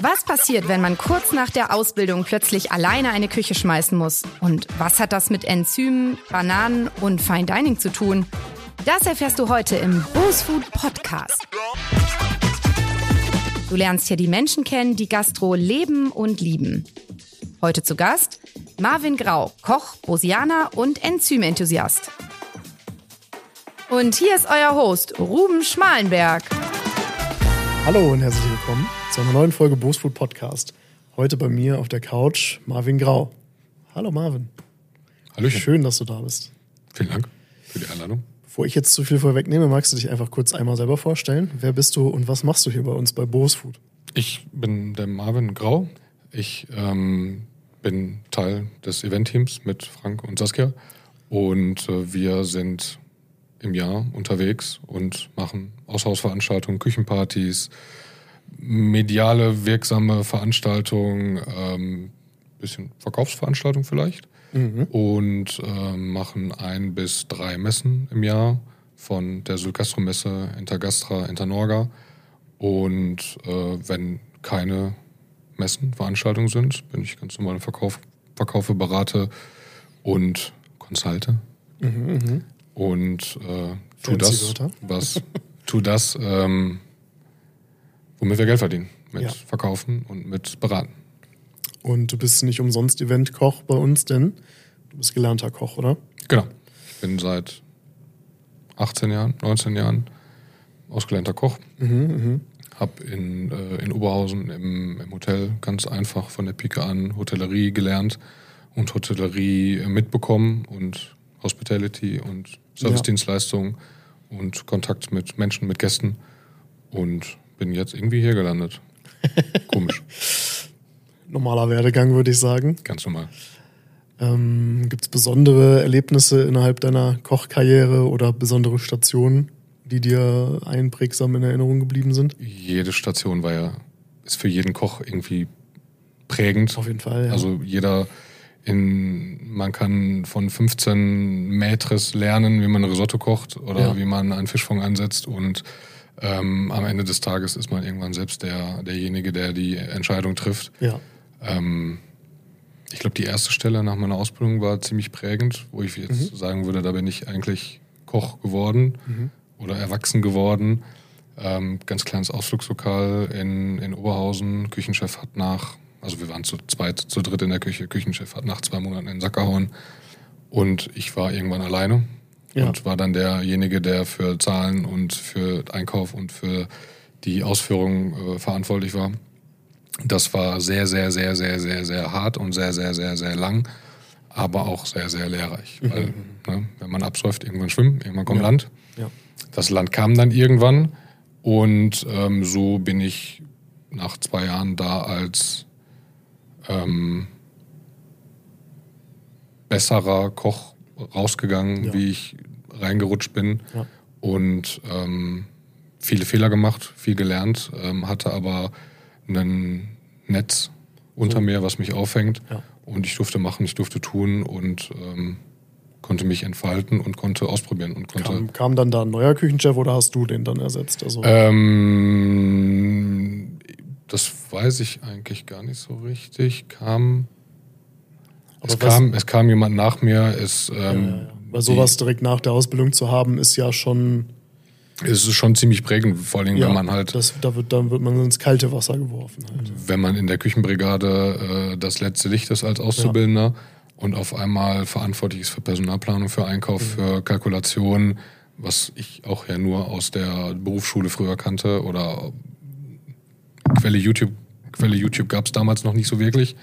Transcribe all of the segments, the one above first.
Was passiert, wenn man kurz nach der Ausbildung plötzlich alleine eine Küche schmeißen muss? Und was hat das mit Enzymen, Bananen und Fine Dining zu tun? Das erfährst du heute im Boosfood Podcast. Du lernst hier die Menschen kennen, die Gastro leben und lieben. Heute zu Gast Marvin Grau, Koch, Bosianer und Enzymenthusiast. Und hier ist euer Host, Ruben Schmalenberg. Hallo und herzlich willkommen zu einer neuen Folge Boosfood Podcast. Heute bei mir auf der Couch Marvin Grau. Hallo Marvin. Hallöchen. Schön, dass du da bist. Vielen Dank für die Einladung. Bevor ich jetzt zu viel vorwegnehme, magst du dich einfach kurz einmal selber vorstellen? Wer bist du und was machst du hier bei uns bei Boosfood? Ich bin der Marvin Grau. Ich bin Teil des Eventteams mit Frank und Saskia. Und wir sind im Jahr unterwegs und machen Außerhausveranstaltungen, Küchenpartys, mediale, wirksame Veranstaltungen, bisschen Verkaufsveranstaltungen vielleicht. Und machen 1 bis 3 Messen im Jahr von der Sylgastro-Messe, Intergastra, Internorga. Und wenn keine Messen, Veranstaltungen sind, bin ich ganz normal im Verkaufe, berate und consulte. Und tu das, womit wir Geld verdienen. Mit Verkaufen und mit Beraten. Und du bist nicht umsonst Eventkoch bei uns, denn du bist gelernter Koch, oder? Genau. Ich bin seit 18 Jahren, 19 Jahren ausgelernter Koch. Hab in Oberhausen im Hotel ganz einfach von der Pike an Hotellerie gelernt und Hotellerie mitbekommen und Hospitality und Servicedienstleistungen und Kontakt mit Menschen, mit Gästen und bin jetzt irgendwie hier gelandet. Komisch. Normaler Werdegang, würde ich sagen. Ganz normal. Gibt es besondere Erlebnisse innerhalb deiner Kochkarriere oder besondere Stationen, die dir einprägsam in Erinnerung geblieben sind? Jede Station ist für jeden Koch irgendwie prägend. Auf jeden Fall, ja. Also man kann von 15 Maîtres lernen, wie man ein Risotto kocht oder wie man einen Fischfond ansetzt und am Ende des Tages ist man irgendwann selbst derjenige, der die Entscheidung trifft. Ja. Ich glaube, die erste Stelle nach meiner Ausbildung war ziemlich prägend, wo ich jetzt sagen würde, da bin ich eigentlich Koch geworden oder erwachsen geworden. Ganz kleines Ausflugslokal in Oberhausen. Küchenchef hat wir waren zu dritt in der Küche. Küchenchef hat nach 2 Monaten in den Sack gehauen. Und ich war irgendwann alleine und war dann derjenige, der für Zahlen und für Einkauf und für die Ausführung verantwortlich war. Das war sehr, sehr, sehr, sehr, sehr, sehr hart und sehr, sehr, sehr, sehr lang, aber auch sehr, sehr lehrreich. Weil, wenn man absäuft, irgendwann schwimmen, irgendwann kommt Land. Ja. Das Land kam dann irgendwann und so bin ich nach 2 Jahren da als besserer Koch rausgegangen, wie ich reingerutscht bin und viele Fehler gemacht, viel gelernt, hatte aber ein Netz unter mir, was mich auffängt und ich durfte machen, ich durfte tun und konnte mich entfalten und konnte ausprobieren. Und Kam dann da ein neuer Küchenchef oder hast du den dann ersetzt? Also das weiß ich eigentlich gar nicht so richtig. Es kam jemand nach mir. Weil sowas direkt nach der Ausbildung zu haben, ist ja schon... Es ist schon ziemlich prägend, vor allem wenn man halt... Dann wird man ins kalte Wasser geworfen. Halt. Wenn man in der Küchenbrigade das letzte Licht ist als Auszubildender und auf einmal verantwortlich ist für Personalplanung, für Einkauf, für Kalkulation, was ich auch ja nur aus der Berufsschule früher kannte oder Quelle YouTube gab es damals noch nicht so wirklich.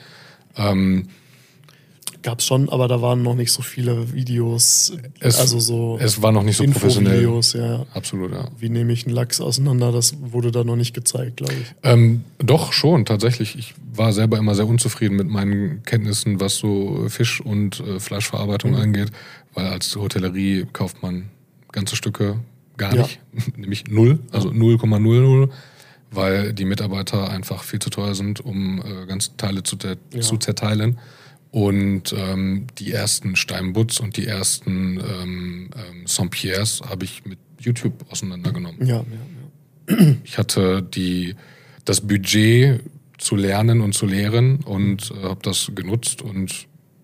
Gab es schon, aber da waren noch nicht so viele Videos. Es war noch nicht so professionell. Infovideos, ja. Absolut, ja. Wie nehme ich einen Lachs auseinander? Das wurde da noch nicht gezeigt, glaube ich. Doch, schon, tatsächlich. Ich war selber immer sehr unzufrieden mit meinen Kenntnissen, was so Fisch- und Fleischverarbeitung angeht, weil als Hotellerie kauft man ganze Stücke gar nicht, nämlich 0, also 0,00. Weil die Mitarbeiter einfach viel zu teuer sind, um ganze Teile zu zerteilen. Und die ersten Steinbutts und die ersten Saint-Pierres habe ich mit YouTube auseinandergenommen. Ja. Ich hatte das Budget zu lernen und zu lehren und habe das genutzt und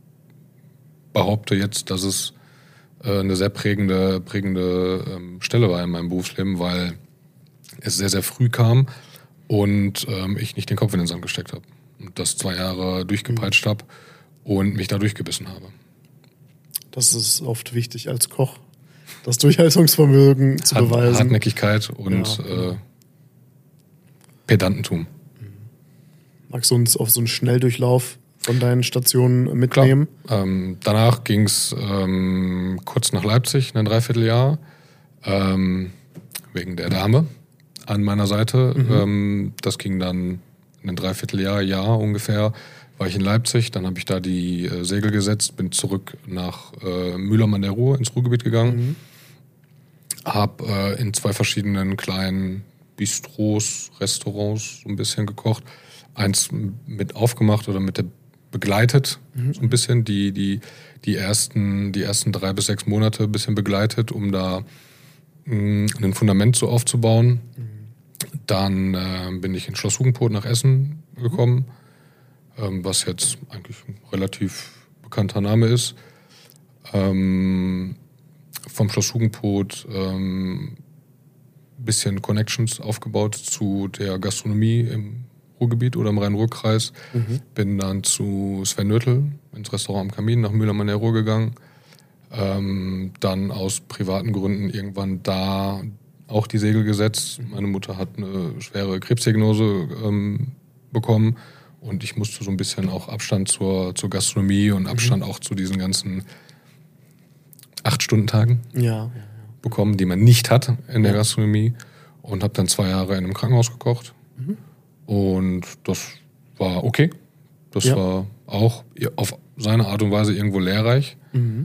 behaupte jetzt, dass es eine sehr prägende Stelle war in meinem Berufsleben, weil es sehr, sehr früh kam und ich nicht den Kopf in den Sand gesteckt habe. Und das 2 Jahre durchgepeitscht habe und mich da durchgebissen habe. Das ist oft wichtig als Koch, das Durchhaltungsvermögen zu beweisen. Hartnäckigkeit und Pedantentum. Magst du uns auf so einen Schnelldurchlauf von deinen Stationen mitnehmen? Klar. Danach ging es kurz nach Leipzig, ein Dreivierteljahr, wegen der Dame an meiner Seite. Das ging dann ein Dreivierteljahr ungefähr, war ich in Leipzig. Dann habe ich da die Segel gesetzt, bin zurück nach Mülheim an der Ruhr ins Ruhrgebiet gegangen. Habe in 2 verschiedenen kleinen Bistros, Restaurants so ein bisschen gekocht. Eins mit aufgemacht oder mit der begleitet, so ein bisschen, die ersten 3 bis 6 Monate ein bisschen begleitet, um da ein Fundament so aufzubauen. Dann bin ich in Schloss Hugenpoth nach Essen gekommen, was jetzt eigentlich ein relativ bekannter Name ist. Vom Schloss Hugenpoth bisschen Connections aufgebaut zu der Gastronomie im Ruhrgebiet oder im Rhein-Ruhr-Kreis. Bin dann zu Sven Nötl ins Restaurant am Kamin nach Mülheim an der Ruhr gegangen. Dann aus privaten Gründen irgendwann da auch die Segel gesetzt. Meine Mutter hat eine schwere Krebsdiagnose bekommen und ich musste so ein bisschen auch Abstand zur Gastronomie und Abstand auch zu diesen ganzen 8-Stunden-Tagen bekommen, die man nicht hat in der Gastronomie, und habe dann 2 Jahre in einem Krankenhaus gekocht. Und das war okay. Das war auch auf seine Art und Weise irgendwo lehrreich.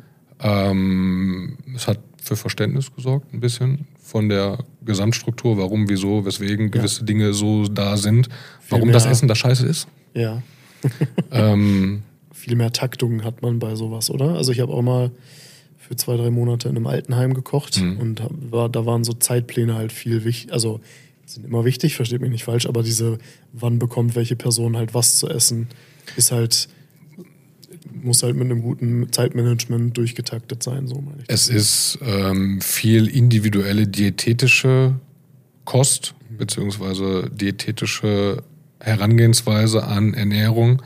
Es hat für Verständnis gesorgt, ein bisschen von der Gesamtstruktur, warum, wieso, weswegen gewisse Dinge so da sind, warum das Essen da scheiße ist. Ja. Viel mehr Taktung hat man bei sowas, oder? Also ich habe auch mal für 2-3 Monate in einem Altenheim gekocht und da waren so Zeitpläne halt viel wichtig, also sind immer wichtig, versteht mich nicht falsch, aber wann bekommt welche Person halt was zu essen, muss halt mit einem guten Zeitmanagement durchgetaktet sein, so meine ich. Es ist viel individuelle diätetische Kost, beziehungsweise diätetische Herangehensweise an Ernährung.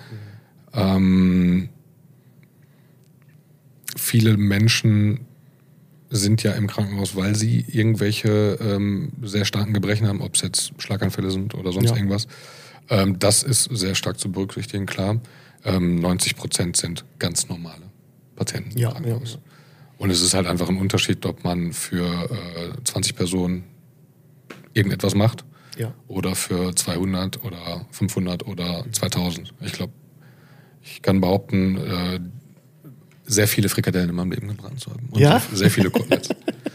Viele Menschen sind ja im Krankenhaus, weil sie irgendwelche sehr starken Gebrechen haben, ob es jetzt Schlaganfälle sind oder sonst irgendwas. Das ist sehr stark zu berücksichtigen, klar. 90% sind ganz normale Patienten im Krankenhaus. Und es ist halt einfach ein Unterschied, ob man für 20 Personen irgendetwas macht oder für 200 oder 500 oder 2000. Ich glaube, ich kann behaupten, sehr viele Frikadellen in meinem Leben gebrannt zu haben. Und sehr viele Koteletts.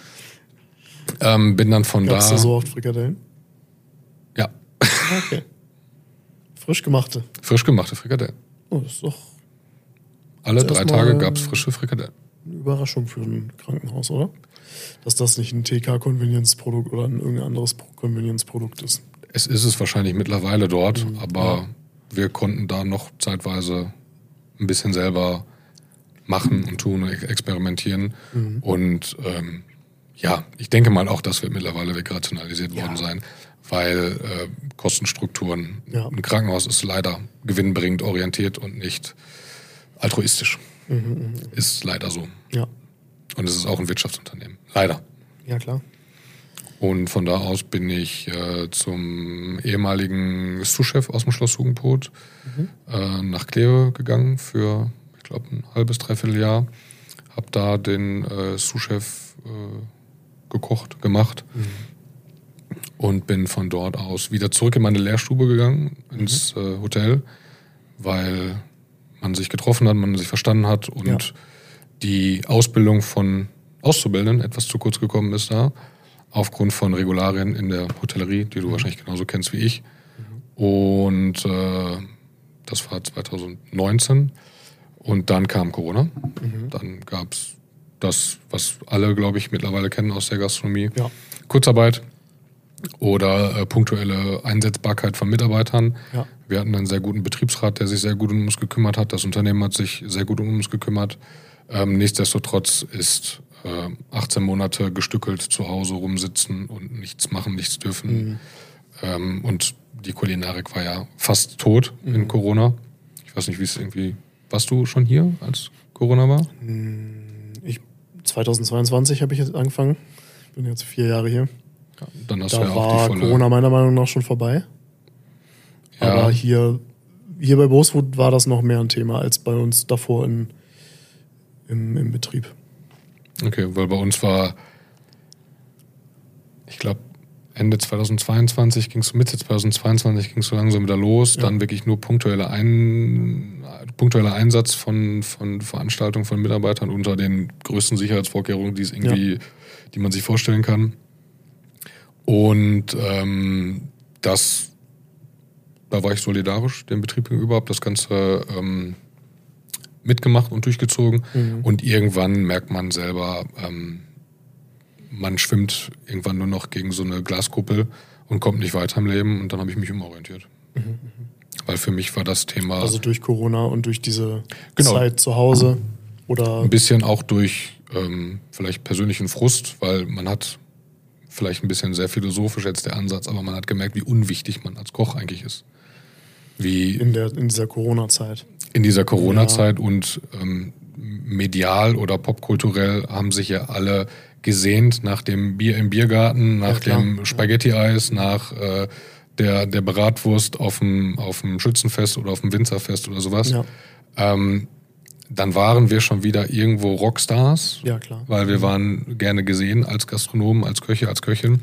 Bin dann von Gab's da so oft Frikadellen? Ja. Okay. Frisch gemachte Frikadellen. Oh, das ist doch... Alle 3 Tage gab es frische Frikadellen. Eine Überraschung für ein Krankenhaus, oder? Dass das nicht ein TK-Convenience-Produkt oder ein irgendein anderes Convenience-Produkt ist. Es ist es wahrscheinlich mittlerweile dort, aber wir konnten da noch zeitweise ein bisschen selber machen und tun und experimentieren. Und ich denke mal auch, das wird mittlerweile wegrationalisiert worden sein, weil Kostenstrukturen, ein Krankenhaus ist leider gewinnbringend orientiert und nicht altruistisch. Ist leider so. Ja. Und es ist auch ein Wirtschaftsunternehmen. Leider. Ja, klar. Und von da aus bin ich zum ehemaligen Sous-Chef aus dem Schloss Hugenpoth nach Kleve gegangen für, ich glaube, ein halbes, dreiviertel Jahr. Hab da den Sous-Chef gemacht und bin von dort aus wieder zurück in meine Lehrstube gegangen, ins Hotel, weil man sich getroffen hat, man sich verstanden hat und die Ausbildung von Auszubildenden etwas zu kurz gekommen ist da, aufgrund von Regularien in der Hotellerie, die du wahrscheinlich genauso kennst wie ich. Und das war 2019 und dann kam Corona. Dann gab es das, was alle, glaube ich, mittlerweile kennen aus der Gastronomie. Kurzarbeit. oder punktuelle Einsetzbarkeit von Mitarbeitern. Ja. Wir hatten einen sehr guten Betriebsrat, der sich sehr gut um uns gekümmert hat. Das Unternehmen hat sich sehr gut um uns gekümmert. Nichtsdestotrotz ist 18 Monate gestückelt zu Hause rumsitzen und nichts machen, nichts dürfen. Und die Kulinarik war ja fast tot in Corona. Ich weiß nicht, wie es irgendwie... Warst du schon hier, als Corona war? 2022 habe ich jetzt angefangen. Ich bin jetzt 4 Jahre hier. Ja, dann hast Da du ja auch war die volle... Corona meiner Meinung nach schon vorbei. Ja. Aber hier bei Bosfood war das noch mehr ein Thema als bei uns davor im Betrieb. Okay, weil bei uns war, ich glaube, Ende 2022 ging es, Mitte 2022 ging es so langsam wieder los. Ja. Dann wirklich nur punktueller Einsatz von Veranstaltungen von Mitarbeitern unter den größten Sicherheitsvorkehrungen, die es irgendwie, die man sich vorstellen kann. Und da war ich solidarisch dem Betrieb gegenüber, habe das Ganze mitgemacht und durchgezogen. Und irgendwann merkt man selber, man schwimmt irgendwann nur noch gegen so eine Glaskuppel und kommt nicht weiter im Leben. Und dann habe ich mich umorientiert. Weil für mich war das Thema... Also durch Corona und durch diese Zeit zu Hause? Oder ein bisschen auch durch vielleicht persönlichen Frust, weil man hat vielleicht ein bisschen sehr philosophisch jetzt der Ansatz, aber man hat gemerkt, wie unwichtig man als Koch eigentlich ist. Wie in dieser Corona-Zeit. In dieser Corona-Zeit und medial oder popkulturell haben sich ja alle gesehnt nach dem Bier im Biergarten, nach dem Spaghetti-Eis, nach der Bratwurst auf dem Schützenfest oder auf dem Winzerfest oder sowas. Ja. Dann waren wir schon wieder irgendwo Rockstars, ja, klar. Weil wir waren gerne gesehen als Gastronomen, als Köche, als Köchin.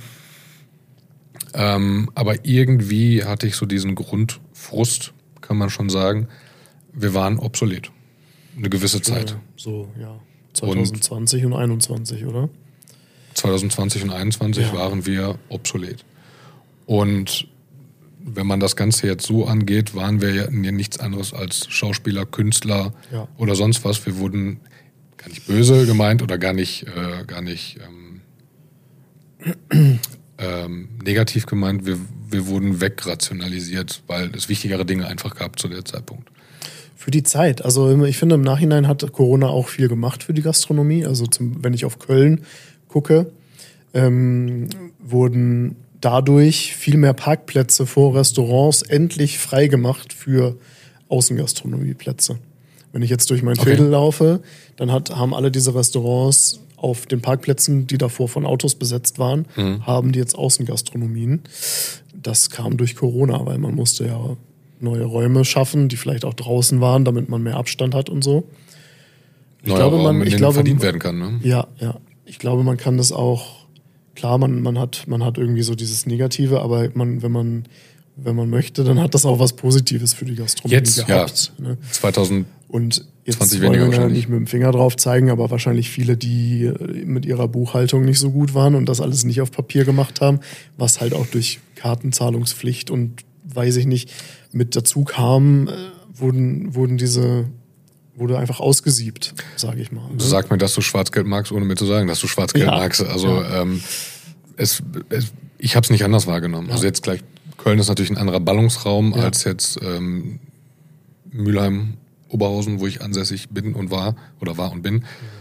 Aber irgendwie hatte ich so diesen Grundfrust, kann man schon sagen. Wir waren obsolet. Eine gewisse Zeit. 2020 und 2021, oder? 2020 und 2021 waren wir obsolet. Und wenn man das Ganze jetzt so angeht, waren wir ja nichts anderes als Schauspieler, Künstler oder sonst was. Wir wurden gar nicht böse gemeint oder gar nicht negativ gemeint. Wir wurden wegrationalisiert, weil es wichtigere Dinge einfach gab zu der Zeitpunkt. Für die Zeit. Also ich finde, im Nachhinein hat Corona auch viel gemacht für die Gastronomie. Also wenn ich auf Köln gucke, wurden dadurch viel mehr Parkplätze vor Restaurants endlich freigemacht für Außengastronomieplätze. Wenn ich jetzt durch mein Viertel laufe, dann haben alle diese Restaurants auf den Parkplätzen, die davor von Autos besetzt waren, haben die jetzt Außengastronomien. Das kam durch Corona, weil man musste ja neue Räume schaffen, die vielleicht auch draußen waren, damit man mehr Abstand hat und so. Ich glaube, verdient werden kann, ne? Ja. Ich glaube, man kann das auch, klar, man hat irgendwie so dieses Negative, aber wenn man möchte, dann hat das auch was Positives für die Gastronomie jetzt, gehabt. Ja, ne? 2020 und jetzt weniger wollen wir wahrscheinlich. nicht mit dem Finger drauf zeigen, aber wahrscheinlich viele, die mit ihrer Buchhaltung nicht so gut waren und das alles nicht auf Papier gemacht haben, was halt auch durch Kartenzahlungspflicht und weiß ich nicht, mit dazu kam, wurde einfach ausgesiebt, sage ich mal. Ne? Sag mir, dass du Schwarzgeld magst, ohne mir zu sagen, dass du Schwarzgeld magst. Also ich habe es nicht anders wahrgenommen. Ja. Also jetzt gleich, Köln ist natürlich ein anderer Ballungsraum als jetzt Mülheim, Oberhausen, wo ich ansässig bin und war und bin.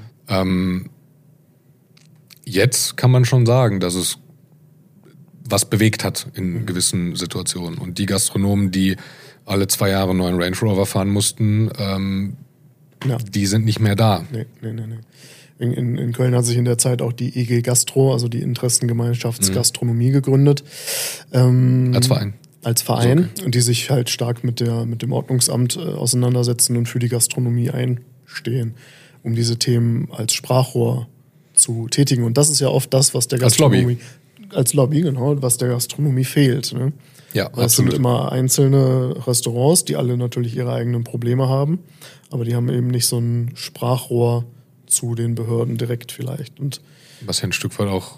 Jetzt kann man schon sagen, dass es was bewegt hat in gewissen Situationen. Und die Gastronomen, die alle 2 Jahre einen neuen Range Rover fahren mussten, die sind nicht mehr da. Nee. In Köln hat sich in der Zeit auch die EG Gastro, also die Interessengemeinschaftsgastronomie, gegründet. Als Verein. Also okay. Und die sich halt stark mit dem Ordnungsamt auseinandersetzen und für die Gastronomie einstehen, um diese Themen als Sprachrohr zu tätigen. Und das ist ja oft das, was der Gastronomie... Als Lobby, genau, was der Gastronomie fehlt. Ne? Ja, absolut. Es sind immer einzelne Restaurants, die alle natürlich ihre eigenen Probleme haben, aber die haben eben nicht so ein Sprachrohr zu den Behörden direkt vielleicht. Und was ja ein Stück weit auch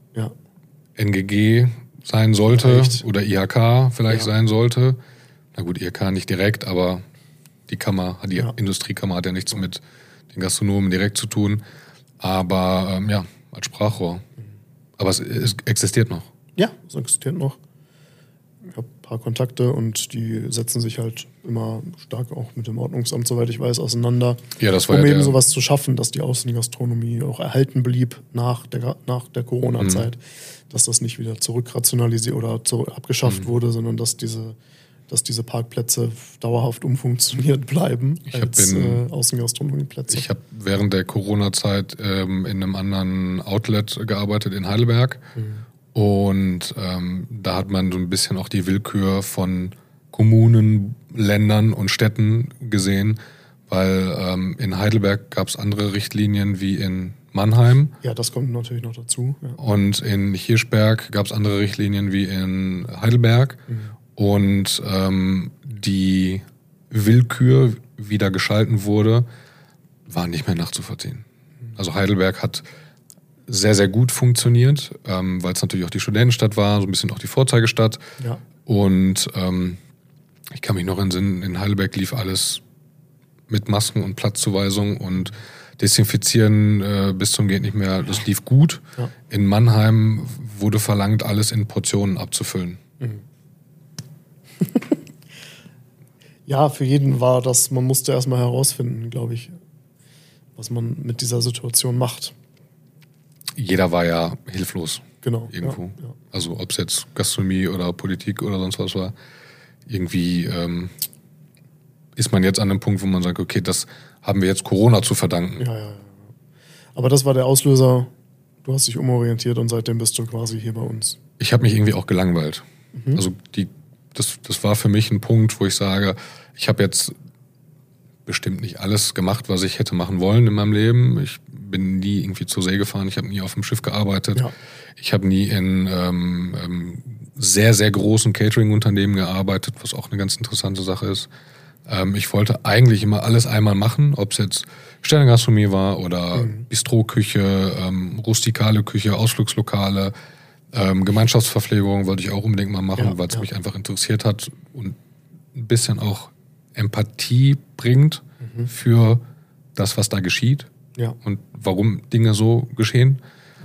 NGG sein sollte oder IHK vielleicht sein sollte. Na gut, IHK nicht direkt, aber die Kammer, die Industriekammer hat ja nichts mit den Gastronomen direkt zu tun. Aber als Sprachrohr. Aber es existiert noch. Ja, es existiert noch. Ich habe ein paar Kontakte und die setzen sich halt immer stark auch mit dem Ordnungsamt, soweit ich weiß, auseinander. Ja, das war um ja eben sowas zu schaffen, dass die Außengastronomie auch erhalten blieb nach der Corona-Zeit. Dass das nicht wieder zurückrationalisiert oder abgeschafft wurde, sondern dass diese Parkplätze dauerhaft umfunktioniert bleiben als Außengastronomieplätze. Ich habe während der Corona-Zeit in einem anderen Outlet gearbeitet in Heidelberg. Und da hat man so ein bisschen auch die Willkür von Kommunen, Ländern und Städten gesehen, weil in Heidelberg gab es andere Richtlinien wie in Mannheim. Ja, das kommt natürlich noch dazu. Ja. Und in Hirschberg gab es andere Richtlinien wie in Heidelberg. Und die Willkür, wie da geschalten wurde, war nicht mehr nachzuvollziehen. Also Heidelberg hat sehr, sehr gut funktioniert, weil es natürlich auch die Studentenstadt war, so ein bisschen auch die Vorzeigestadt. Ja. Und ich kann mich noch entsinnen, in Heidelberg lief alles mit Masken und Platzzuweisung und Desinfizieren bis zum geht nicht mehr. Das lief gut. Ja. In Mannheim wurde verlangt, alles in Portionen abzufüllen. Ja, für jeden war das, man musste erstmal herausfinden, glaube ich, was man mit dieser Situation macht. Jeder war ja hilflos. Genau. Irgendwo. Ja. Also ob es jetzt Gastronomie oder Politik oder sonst was war. Irgendwie ist man jetzt an einem Punkt, wo man sagt, okay, das haben wir jetzt Corona zu verdanken. Ja. Aber das war der Auslöser, du hast dich umorientiert und seitdem bist du quasi hier bei uns. Ich habe mich irgendwie auch gelangweilt. Also das war für mich ein Punkt, wo ich sage, ich habe jetzt bestimmt nicht alles gemacht, was ich hätte machen wollen in meinem Leben. Ich bin nie irgendwie zur See gefahren, ich habe nie auf dem Schiff gearbeitet. Ja. Ich habe nie in sehr, sehr großen Catering-Unternehmen gearbeitet, was auch eine ganz interessante Sache ist. Ich wollte eigentlich immer alles einmal machen, ob es jetzt Sternegastronomie war oder Bistroküche, rustikale Küche, Ausflugslokale, Gemeinschaftsverpflegung wollte ich auch unbedingt mal machen, weil es mich einfach interessiert hat und ein bisschen auch Empathie bringt für das, was da geschieht und warum Dinge so geschehen.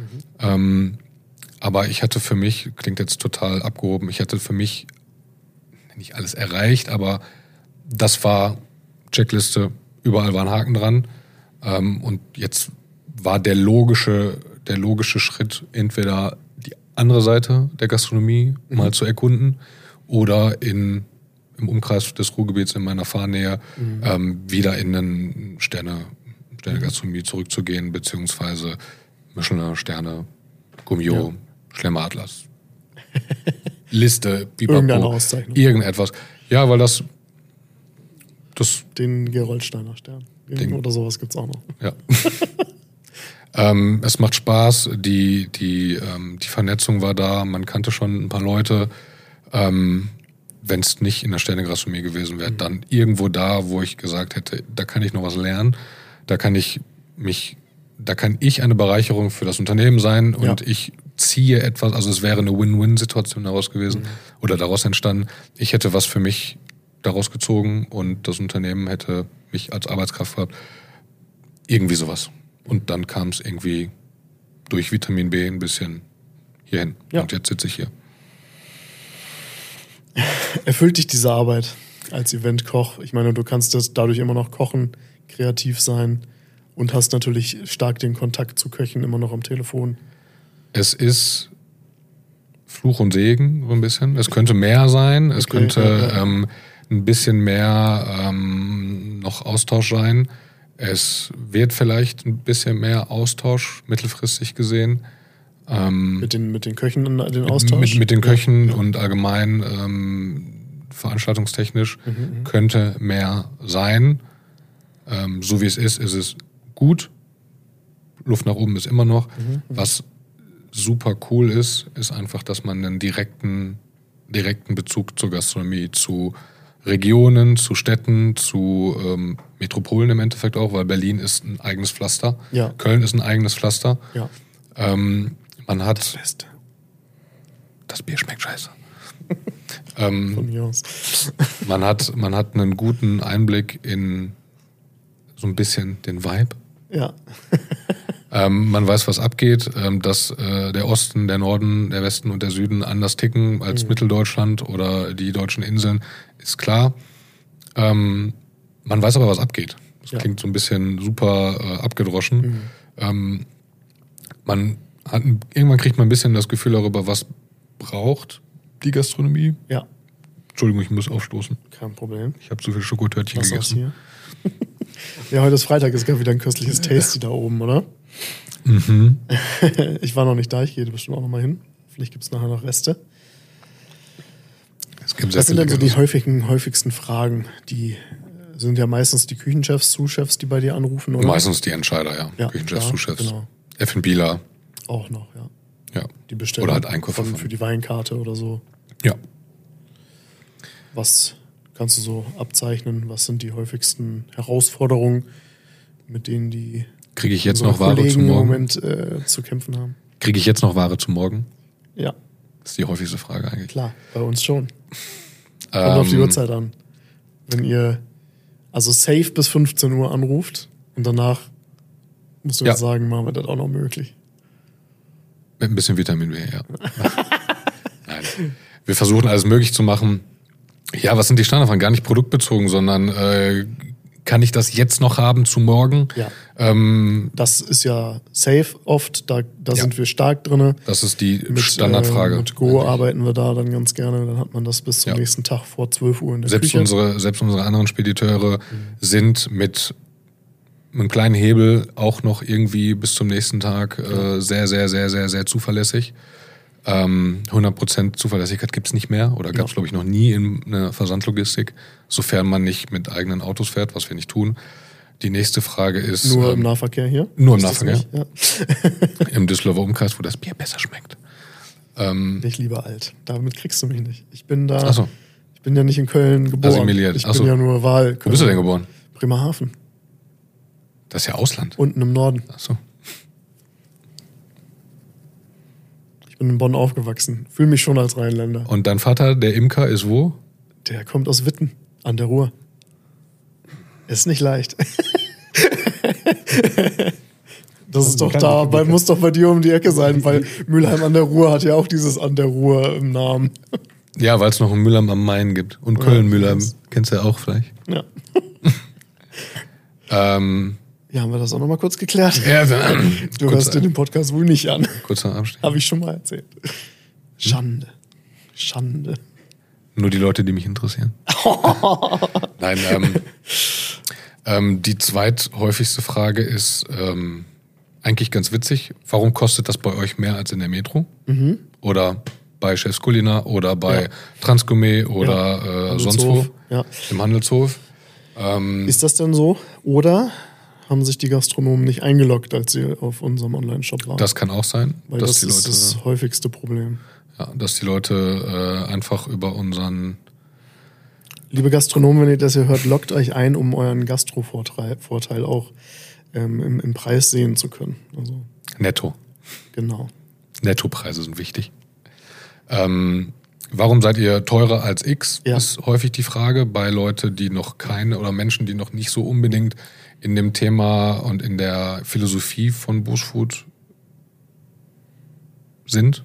Aber ich hatte für mich, klingt jetzt total abgehoben, ich hatte für mich nicht alles erreicht, aber das war Checkliste, überall war ein Haken dran. Und jetzt war der logische Schritt, entweder die andere Seite der Gastronomie mal zu erkunden oder im Umkreis des Ruhrgebiets in meiner Fahrnähe wieder in eine Sterne-Gastronomie zurückzugehen, beziehungsweise Michelin, Sterne, Gummio, Schlemmer Atlas, Liste, Irgendeine Auszeichnung. Irgendetwas. Ja, weil das den Geroldsteiner Stern. Oder sowas gibt's auch noch. Ja. Es macht Spaß, die Vernetzung war da, man kannte schon ein paar Leute. Wenn es nicht in der Sternegastronomie gewesen wäre, dann irgendwo da, wo ich gesagt hätte, da kann ich noch was lernen, da kann ich eine Bereicherung für das Unternehmen sein und ich ziehe etwas, also es wäre eine Win-Win-Situation daraus gewesen oder daraus entstanden. Ich hätte was für mich daraus gezogen und das Unternehmen hätte mich als Arbeitskraft gehabt. Irgendwie sowas. Und dann kam es irgendwie durch Vitamin B ein bisschen hierhin. Ja. Und jetzt sitze ich hier. Erfüllt dich diese Arbeit als Eventkoch? Ich meine, du kannst das dadurch immer noch kochen, kreativ sein und hast natürlich stark den Kontakt zu Köchen immer noch am Telefon. Es ist Fluch und Segen so ein bisschen. Es könnte mehr sein. Es könnte ein bisschen mehr noch Austausch sein. Es wird vielleicht ein bisschen mehr Austausch mittelfristig gesehen. Mit den Köchen den Austausch? Mit den Köchen und allgemein veranstaltungstechnisch könnte mehr sein. So wie es ist es gut. Luft nach oben ist immer noch. Was super cool ist einfach, dass man einen direkten Bezug zur Gastronomie, zu Regionen, zu Städten, zu Metropolen im Endeffekt auch, weil Berlin ist ein eigenes Pflaster. Ja. Köln ist ein eigenes Pflaster. Ja. Man hat das Beste. Das Bier schmeckt scheiße. Von mir aus. Man hat einen guten Einblick in so ein bisschen den Vibe. Ja. Man weiß, was abgeht, dass der Osten, der Norden, der Westen und der Süden anders ticken als Mitteldeutschland oder die deutschen Inseln, ist klar. Man weiß aber, was abgeht. Das klingt so ein bisschen super abgedroschen. Irgendwann kriegt man ein bisschen das Gefühl darüber, was braucht die Gastronomie. Ja. Entschuldigung, ich muss aufstoßen. Kein Problem. Ich habe zu viel Schokotörtchen gegessen. Hier? Ja, heute ist Freitag, es gab wieder ein köstliches Tasty da oben, oder? Ich war noch nicht da, ich gehe bestimmt auch noch mal hin. Vielleicht gibt es nachher noch Reste. Was sind denn so die häufigsten Fragen? Die sind ja meistens die Küchenchefs, Sous-Chefs, die bei dir anrufen, oder? Meistens die Entscheider, ja. Küchenchefs, Sous-Chefs. Genau. F&Bler. Auch noch, ja. Ja. Die bestellen oder halt Einkäufer für die Weinkarte oder so. Ja. Was kannst du so abzeichnen? Was sind die häufigsten Herausforderungen, mit denen die Kriege ich jetzt noch Ware zu morgen? Im Moment zu kämpfen haben? Kriege ich jetzt noch Ware zu morgen? Ja. Das ist die häufigste Frage eigentlich. Klar, bei uns schon. Kommt auf die Uhrzeit an. Wenn ihr also safe bis 15 Uhr anruft und danach musst du jetzt sagen, machen wir das auch noch möglich. Mit ein bisschen Vitamin B, ja. Nein. Wir versuchen alles möglich zu machen. Ja, was sind die Standardfragen? Gar nicht produktbezogen, sondern kann ich das jetzt noch haben zu morgen? Ja. Das ist ja safe oft, da sind wir stark drin. Das ist die Standardfrage. Mit Go arbeiten wir da dann ganz gerne, dann hat man das bis zum nächsten Tag vor 12 Uhr in der Küche. Selbst unsere anderen Spediteure sind mit einem kleinen Hebel auch noch irgendwie bis zum nächsten Tag sehr, sehr, sehr, sehr, sehr zuverlässig. 100% Zuverlässigkeit gibt's nicht mehr oder gab's glaube ich noch nie in einer Versandlogistik, sofern man nicht mit eigenen Autos fährt, was wir nicht tun. Die nächste Frage ist... Nur im Nahverkehr hier? Nur im Nahverkehr. Ja. Im Düsseldorfer Umkreis, wo das Bier besser schmeckt. Ich liebe alt. Damit kriegst du mich nicht. Ich bin da... Achso. Ich bin ja nicht in Köln geboren. Assimiliert. Ich bin ja nur Wahl. Wo bist du denn geboren? Bremerhaven. Das ist ja Ausland. Unten im Norden. Achso. Ich bin in Bonn aufgewachsen. Fühle mich schon als Rheinländer. Und dein Vater, der Imker, ist wo? Der kommt aus Witten an der Ruhr. Ist nicht leicht. Das ist doch da, muss doch bei dir um die Ecke sein, weil Mülheim an der Ruhr hat ja auch dieses an der Ruhr im Namen. Ja, weil es noch ein Mülheim am Main gibt. Und Köln-Mülheim. Kennst du ja auch vielleicht. Ja. Ja, haben wir das auch nochmal kurz geklärt? Ja, du hörst dir den Podcast wohl nicht an. Kurzer Abstieg. Habe ich schon mal erzählt. Schande. Schande. Nur die Leute, die mich interessieren. Nein, die zweithäufigste Frage ist eigentlich ganz witzig. Warum kostet das bei euch mehr als in der Metro? Oder bei Chefs Culinar oder bei Transgourmet oder sonst wo? Ja. Im Handelshof. Ist das denn so? Oder haben sich die Gastronomen nicht eingeloggt, als sie auf unserem Online-Shop waren? Das kann auch sein. Weil das ist das häufigste Problem. Ja, dass die Leute einfach über unseren... Liebe Gastronomen, wenn ihr das hier hört, loggt euch ein, um euren Gastro-Vorteil auch im Preis sehen zu können. Also, Netto. Genau. Nettopreise sind wichtig. Warum seid ihr teurer als X, ist häufig die Frage bei Leuten, die noch keine oder Menschen, die noch nicht so unbedingt in dem Thema und in der Philosophie von Bushfood sind.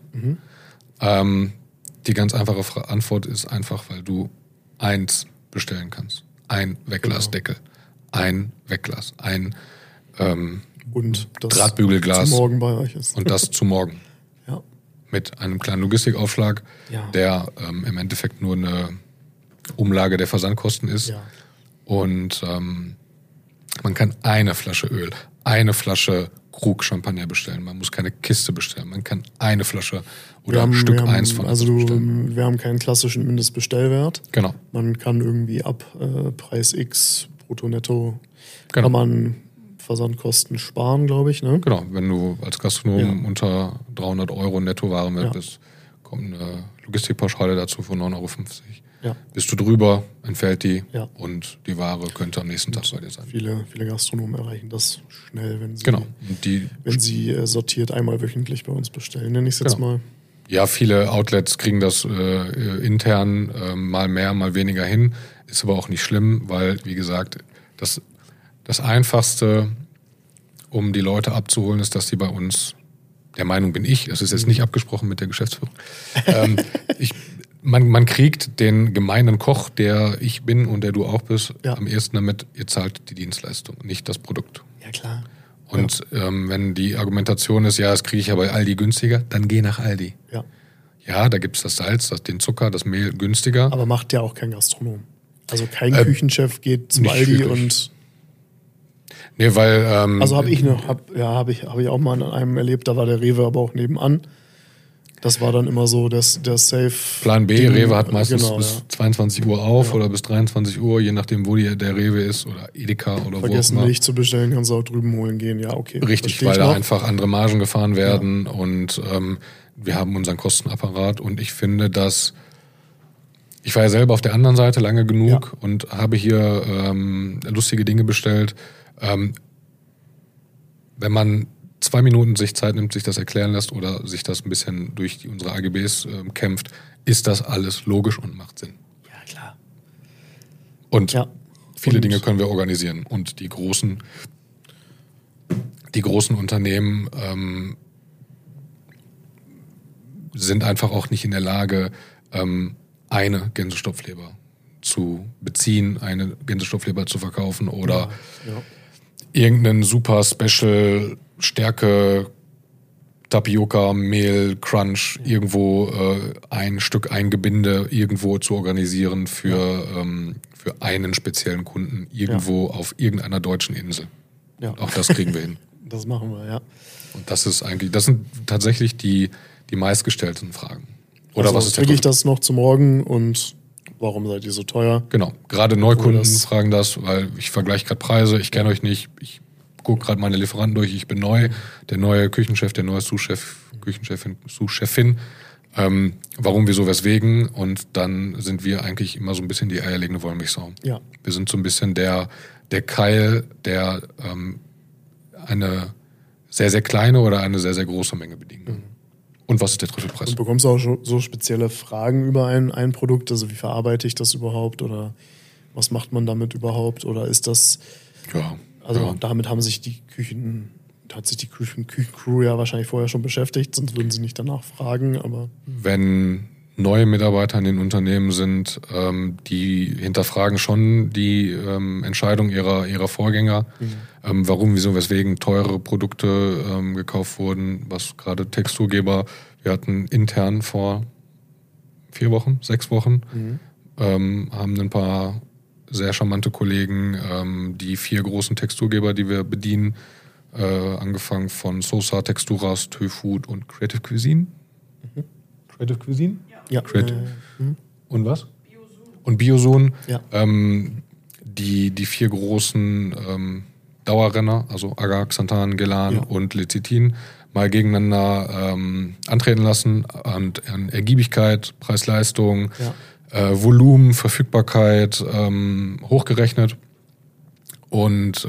Die ganz einfache Antwort ist einfach, weil du eins bestellen kannst. Ein Wegglasdeckel, ein Wegglas, ein und das Drahtbügelglas. Zu morgen bei euch ist. Und das zu morgen. Ja. Mit einem kleinen Logistikaufschlag, der im Endeffekt nur eine Umlage der Versandkosten ist. Ja. Und man kann eine Flasche Öl, eine Flasche Krug Champagner bestellen. Man muss keine Kiste bestellen. Man kann eine Flasche oder Stück eins von uns bestellen. Wir haben keinen klassischen Mindestbestellwert. Genau. Man kann irgendwie ab Preis X, brutto, netto, kann man Versandkosten sparen, glaube ich. Ne? Genau, wenn du als Gastronom unter 300 € Nettowarenwert bist, kommt eine Logistikpauschale dazu von 9,50 €. Ja. Bist du drüber, entfällt die und die Ware könnte am nächsten Tag bei dir sein. Viele Gastronomen erreichen das schnell, wenn sie sortiert einmal wöchentlich bei uns bestellen, nenne ich es jetzt mal. Ja, viele Outlets kriegen das intern mal mehr, mal weniger hin. Ist aber auch nicht schlimm, weil, wie gesagt, das Einfachste um die Leute abzuholen, ist, dass sie bei uns, der Meinung bin ich, es ist jetzt nicht abgesprochen mit der Geschäftsführung, man kriegt den gemeinen Koch, der ich bin und der du auch bist, am ehesten damit, ihr zahlt die Dienstleistung, nicht das Produkt. Ja, klar. Und wenn die Argumentation ist, ja, das kriege ich ja bei Aldi günstiger, dann geh nach Aldi. Ja. Ja, da gibt es das Salz, den Zucker, das Mehl günstiger. Aber macht ja auch kein Gastronom. Also kein Küchenchef geht zum Aldi wirklich. Und... Nee, weil... also habe ich auch mal an einem erlebt, da war der Rewe aber auch nebenan. Das war dann immer so der Safe... Plan B, Rewe hat meistens genau, bis 22 Uhr auf oder bis 23 Uhr, je nachdem, wo der Rewe ist oder Edeka oder Vergessen wo auch immer. Milch zu bestellen, kannst du auch drüben holen gehen. Ja, okay. Richtig, weil da einfach andere Margen gefahren werden und wir haben unseren Kostenapparat und ich finde, dass... Ich war ja selber auf der anderen Seite lange genug und habe hier lustige Dinge bestellt. Wenn man 2 Minuten sich Zeit nimmt, sich das erklären lässt oder sich das ein bisschen durch unsere AGBs kämpft, ist das alles logisch und macht Sinn. Ja, klar. Und viele Dinge können wir organisieren. Und die großen Unternehmen sind einfach auch nicht in der Lage, eine Gänsestopfleber zu beziehen, eine Gänsestopfleber zu verkaufen oder irgendeinen super Special Stärke Tapioca, Mehl, Crunch, irgendwo ein Gebinde irgendwo zu organisieren für einen speziellen Kunden irgendwo auf irgendeiner deutschen Insel. Ja. Auch das kriegen wir hin. Das machen wir, ja. Und das sind tatsächlich die meistgestellten Fragen. Oder also was ist kriege ich das noch zu morgen und warum seid ihr so teuer? Genau, gerade Neukunden fragen das, weil ich vergleiche gerade Preise, ich kenne euch nicht, ich gucke gerade meine Lieferanten durch, ich bin neu, der neue Küchenchef, der neue Sous-Chefin, warum, wieso, weswegen und dann sind wir eigentlich immer so ein bisschen die eierlegende Wollmilchsau. Ja. Wir sind so ein bisschen der Keil, der eine sehr, sehr kleine oder eine sehr, sehr große Menge bedient. Und was ist der Trüffelpreis? Und bekommst du auch so spezielle Fragen über ein Produkt? Also wie verarbeite ich das überhaupt? Oder was macht man damit überhaupt? Oder ist das... damit hat sich die Küchencrew ja wahrscheinlich vorher schon beschäftigt, sonst würden sie nicht danach fragen, aber... Wenn neue Mitarbeiter in den Unternehmen sind, die hinterfragen schon die Entscheidung ihrer Vorgänger, warum, wieso, weswegen teure Produkte gekauft wurden, was gerade Texturgeber, wir hatten intern vor 6 Wochen, haben ein paar sehr charmante Kollegen, die 4 großen Texturgeber, die wir bedienen, angefangen von Sosa, Texturas, Töfood und Creative Cuisine. Creative Cuisine? Ja. Und was? Biosun. Und Biosun. Ja. Die 4 großen Dauerrenner, also Agar, Xanthan, Gelan und Lecithin, mal gegeneinander antreten lassen an Ergiebigkeit, Preis-Leistung, Volumen, Verfügbarkeit hochgerechnet. Und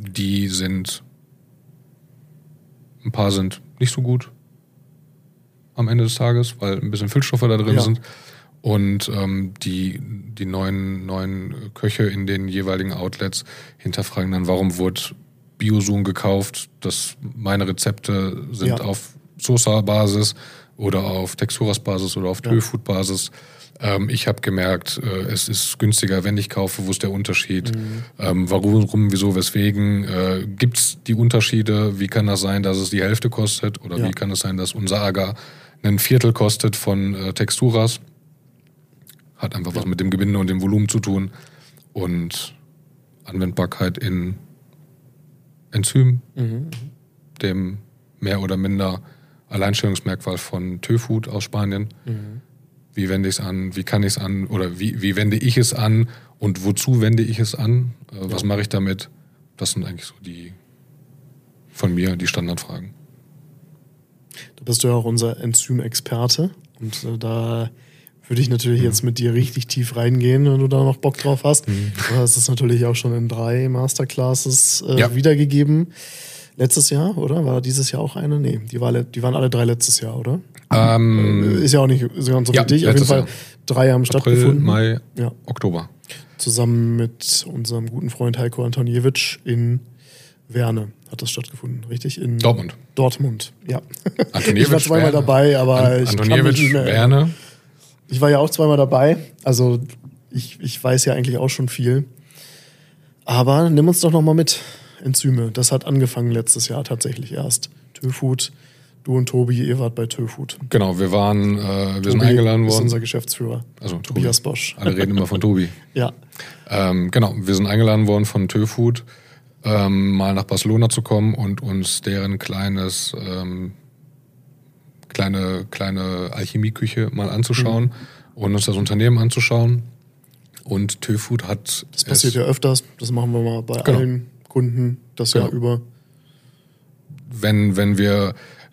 ein paar sind nicht so gut am Ende des Tages, weil ein bisschen Füllstoffe da drin sind. Und die neuen Köche in den jeweiligen Outlets hinterfragen dann, warum wurde Biosun gekauft, dass meine Rezepte sind auf Sosa-Basis oder auf Texturas-Basis oder auf Töfood-Basis. Ich habe gemerkt, es ist günstiger, wenn ich kaufe. Wo ist der Unterschied? Warum, wieso, weswegen? Gibt es die Unterschiede? Wie kann das sein, dass es die Hälfte kostet? Oder wie kann es sein, dass unser Agar ein Viertel kostet von Texturas? Hat einfach was mit dem Gebinde und dem Volumen zu tun. Und Anwendbarkeit in Enzym, dem mehr oder minder Alleinstellungsmerkmal von Töfood aus Spanien. Wie wende ich es an? Wie kann ich es an? Oder wie wende ich es an? Und wozu wende ich es an? Was mache ich damit? Das sind eigentlich so die von mir die Standardfragen. Da bist du ja auch unser Enzym-Experte. Und da würde ich natürlich jetzt mit dir richtig tief reingehen, wenn du da noch Bock drauf hast. Das ist natürlich auch schon in 3 Masterclasses wiedergegeben. Letztes Jahr, oder? War dieses Jahr auch eine? Nee, die waren alle 3 letztes Jahr, oder? Ist ja auch nicht so ganz so wichtig. Auf jeden Fall 3 haben stattgefunden. Mai, Oktober. Zusammen mit unserem guten Freund Heiko Antoniewicz in Werne hat das stattgefunden, richtig? In Dortmund, ja. Antoniewicz, ich war zweimal dabei, aber ich kann mich nicht mehr Werne. Ich war ja auch zweimal dabei, also ich weiß ja eigentlich auch schon viel. Aber nimm uns doch noch mal mit. Enzyme, das hat angefangen letztes Jahr tatsächlich erst. TÜVFood, du und Tobi, ihr wart bei TÜVFood. Genau, wir sind eingeladen worden. Ist unser Geschäftsführer, also Tobias Bosch. Alle reden immer von Tobi. Ja. Genau, wir sind eingeladen worden von TÜVFood, mal nach Barcelona zu kommen und uns deren kleine Alchemieküche mal anzuschauen und uns das Unternehmen anzuschauen. Und TÜVFood hat... Das passiert ja öfters, das machen wir mal bei allen Kunden das Jahr über. Wenn wir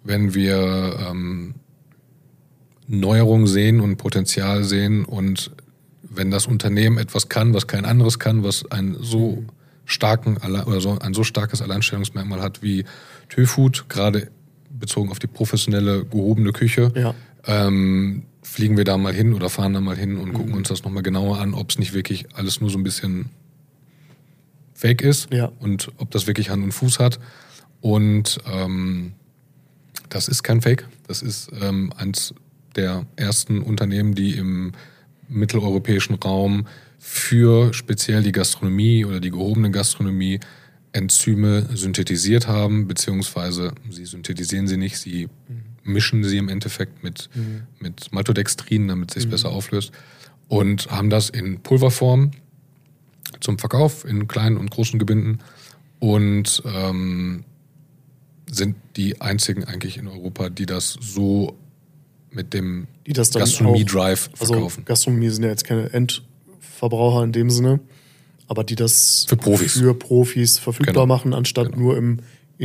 Neuerungen sehen und Potenzial sehen und wenn das Unternehmen etwas kann, was kein anderes kann, was ein so starkes Alleinstellungsmerkmal hat wie TÜVFood, gerade bezogen auf die professionelle, gehobene Küche, fliegen wir da mal hin oder fahren da mal hin und gucken uns das nochmal genauer an, ob es nicht wirklich alles nur so ein bisschen fake ist und ob das wirklich Hand und Fuß hat. Und das ist kein Fake. Das ist eins der ersten Unternehmen, die im mitteleuropäischen Raum für speziell die Gastronomie oder die gehobene Gastronomie Enzyme synthetisiert haben, beziehungsweise sie synthetisieren sie nicht, sie mischen sie im Endeffekt mit Maltodextrin, damit es sich besser auflöst, und haben das in Pulverform zum Verkauf in kleinen und großen Gebinden und sind die einzigen eigentlich in Europa, die das so mit dem Gastronomie-Drive verkaufen. Also Gastronomie sind ja jetzt keine Endverbraucher in dem Sinne, aber die das für Profis verfügbar machen, anstatt nur im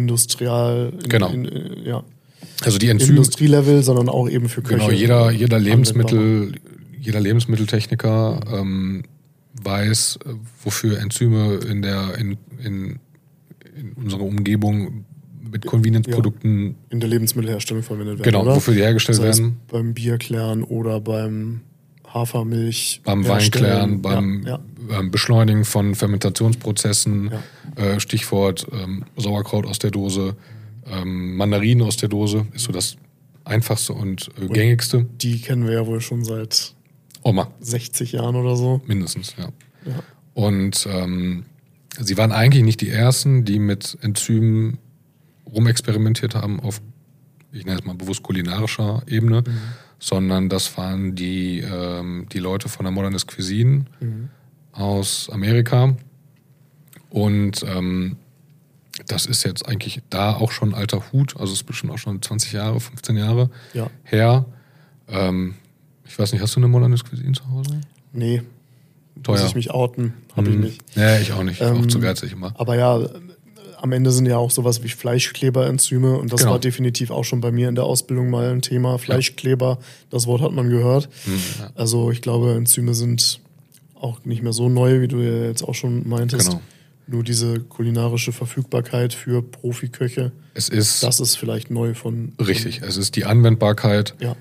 also die Enzyme, Industrielevel, sondern auch eben für Köche. Genau, jeder Lebensmitteltechniker weiß, wofür Enzyme in unserer Umgebung mit Convenience-Produkten in der Lebensmittelherstellung verwendet werden. Genau, oder? wofür die hergestellt werden. Beim Bierklären oder beim Hafermilch. Beim Weinklären, beim Beschleunigen von Fermentationsprozessen, Stichwort Sauerkraut aus der Dose, Mandarinen aus der Dose, ist so das einfachste und gängigste. Die kennen wir ja wohl schon seit 60 Jahren oder so. Mindestens, ja. Und sie waren eigentlich nicht die Ersten, die mit Enzymen rumexperimentiert haben auf, ich nenne es mal bewusst kulinarischer Ebene, sondern das waren die Leute von der Modernist Cuisine aus Amerika. Und das ist jetzt eigentlich da auch schon alter Hut, also es ist bestimmt auch schon 20 Jahre, 15 Jahre her. Ich weiß nicht, hast du eine Modernist Cuisine zu Hause? Nee. Teuer. Muss ich mich outen? Habe ich nicht. Nee, ich auch nicht. Auch zu geizig immer. Aber ja, am Ende sind ja auch sowas wie Fleischkleberenzyme und das war definitiv auch schon bei mir in der Ausbildung mal ein Thema. Fleischkleber, das Wort hat man gehört. Also ich glaube, Enzyme sind auch nicht mehr so neu, wie du ja jetzt auch schon meintest. Genau. Nur diese kulinarische Verfügbarkeit für Profiköche, das ist vielleicht neu von... Richtig, es ist die Anwendbarkeit. Ja.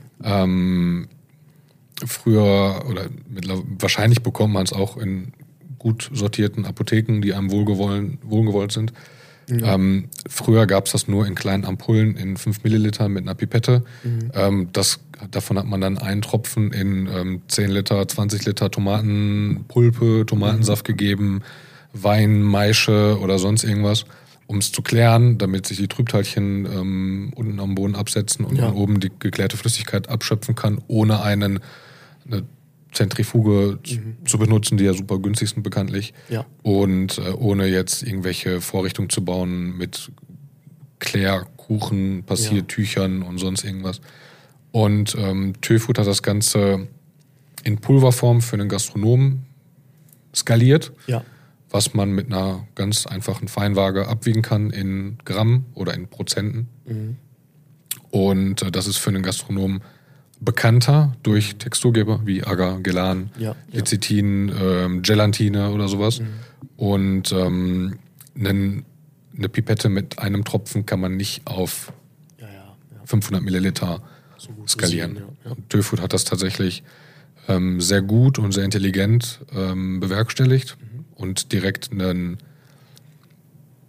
Früher oder wahrscheinlich bekommt man es auch in gut sortierten Apotheken, die einem wohlgewollt sind. Früher gab es das nur in kleinen Ampullen in 5 Milliliter mit einer Pipette. Davon hat man dann einen Tropfen in 10 Liter, 20 Liter Tomatenpulpe, Tomatensaft gegeben, Wein, Maische oder sonst irgendwas, um es zu klären, damit sich die Trübteilchen unten am Boden absetzen und man oben die geklärte Flüssigkeit abschöpfen kann, ohne eine Zentrifuge zu benutzen, die ja super günstig sind bekanntlich. Ja. Und ohne jetzt irgendwelche Vorrichtungen zu bauen mit Klärkuchen, Passiertüchern und sonst irgendwas. Und TÜVFood hat das Ganze in Pulverform für einen Gastronomen skaliert, was man mit einer ganz einfachen Feinwaage abwiegen kann in Gramm oder in Prozenten. Und das ist für einen Gastronomen bekannter durch Texturgeber wie Agar, Gelan, Lecithin, Gelatine oder sowas. Und eine Pipette mit einem Tropfen kann man nicht auf 500 Milliliter so skalieren. TÜVFood hat das tatsächlich sehr gut und sehr intelligent bewerkstelligt und direkt einen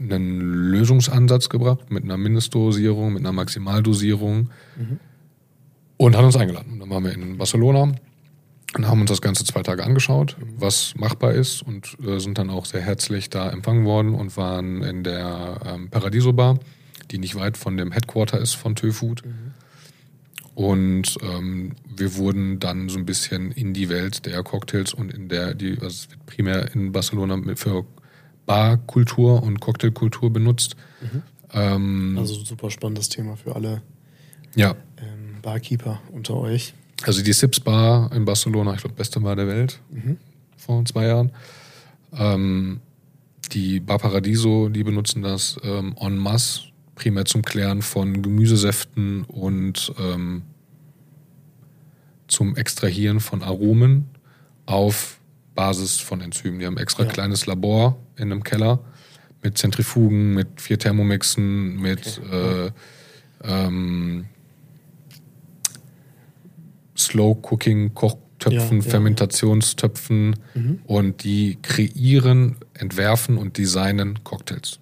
einen Lösungsansatz gebracht mit einer Mindestdosierung, mit einer Maximaldosierung und hat uns eingeladen. Und dann waren wir in Barcelona und haben uns das Ganze 2 Tage angeschaut, was machbar ist und sind dann auch sehr herzlich da empfangen worden und waren in der Paradiso Bar, die nicht weit von dem Headquarter ist von TÜV Food. Und wir wurden dann so ein bisschen in die Welt der Cocktails und also es wird primär in Barcelona für Barkultur und Cocktailkultur benutzt. Also super spannendes Thema für alle Barkeeper unter euch. Also die Sips Bar in Barcelona, ich glaube, beste Bar der Welt vor 2 Jahren. Die Bar Paradiso, die benutzen das en masse, primär zum Klären von Gemüsesäften und zum Extrahieren von Aromen auf Basis von Enzymen. Die haben extra kleines Labor in einem Keller mit Zentrifugen, mit 4 Thermomixen, mit Slow-Cooking-Kochtöpfen, Fermentationstöpfen und die kreieren, entwerfen und designen Cocktails.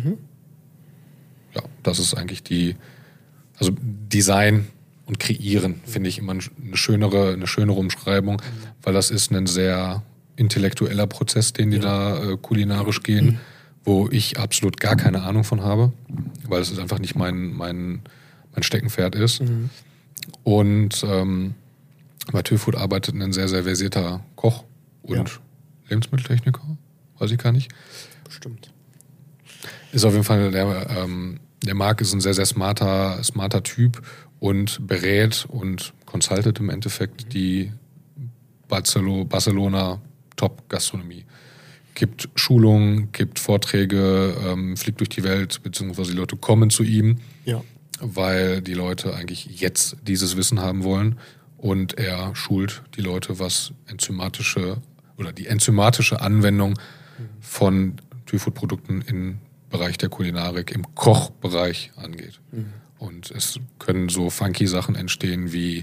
Ja, das ist eigentlich also Design und Kreieren finde ich immer eine schönere Umschreibung, weil das ist ein sehr intellektueller Prozess, den die da kulinarisch gehen, wo ich absolut gar keine Ahnung von habe, weil es einfach nicht mein Steckenpferd ist. Und bei TÜV Food arbeitet ein sehr, sehr versierter Koch und Lebensmitteltechniker, weiß ich gar nicht. Bestimmt. Ist auf jeden Fall, der Marc ist ein sehr, sehr smarter Typ und berät und consultet im Endeffekt die Barcelona Top-Gastronomie. Gibt Schulungen, gibt Vorträge, fliegt durch die Welt, beziehungsweise die Leute kommen zu ihm, weil die Leute eigentlich jetzt dieses Wissen haben wollen und er schult die Leute, was die enzymatische Anwendung von TÜV Food-Produkten im Bereich der Kulinarik, im Kochbereich angeht. Und es können so funky Sachen entstehen wie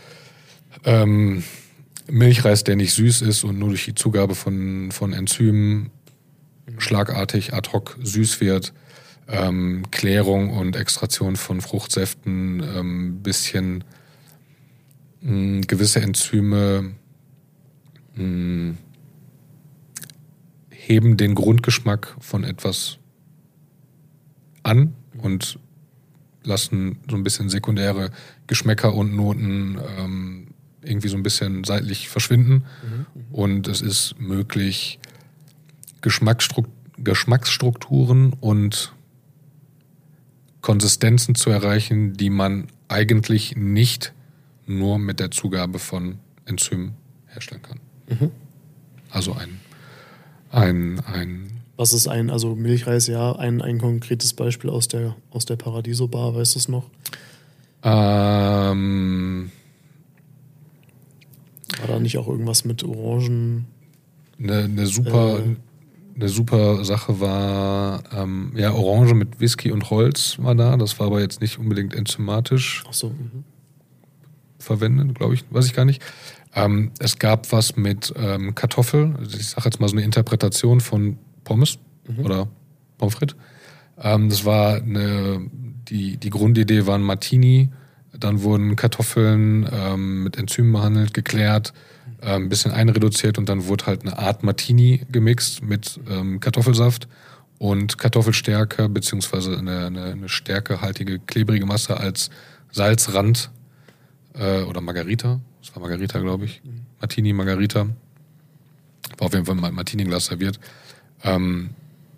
Milchreis, der nicht süß ist und nur durch die Zugabe von Enzymen schlagartig ad hoc süß wird. Klärung und Extraktion von Fruchtsäften, bisschen gewisse Enzyme heben den Grundgeschmack von etwas an und lassen so ein bisschen sekundäre Geschmäcker und Noten irgendwie so ein bisschen seitlich verschwinden. Und es ist möglich, Geschmacksstrukturen und Konsistenzen zu erreichen, die man eigentlich nicht nur mit der Zugabe von Enzymen herstellen kann. Also Was ist also Milchreis, ein konkretes Beispiel aus der Paradiso Bar, weißt du es noch? War da nicht auch irgendwas mit Orangen? Eine super Sache war, Orange mit Whisky und Holz war da. Das war aber jetzt nicht unbedingt enzymatisch verwendet, glaube ich, weiß ich gar nicht. Es gab was mit Kartoffel. Also ich sage jetzt mal so eine Interpretation von Pommes oder Pommes frites. Das war die Grundidee war ein Martini. Dann wurden Kartoffeln mit Enzymen behandelt, geklärt, ein bisschen einreduziert und dann wurde halt eine Art Martini gemixt mit Kartoffelsaft und Kartoffelstärke beziehungsweise eine stärkehaltige, klebrige Masse als Salzrand oder Margarita. Das war Margarita, glaube ich. Martini, Margarita. War auf jeden Fall mal ein Martini-Glas serviert. Eine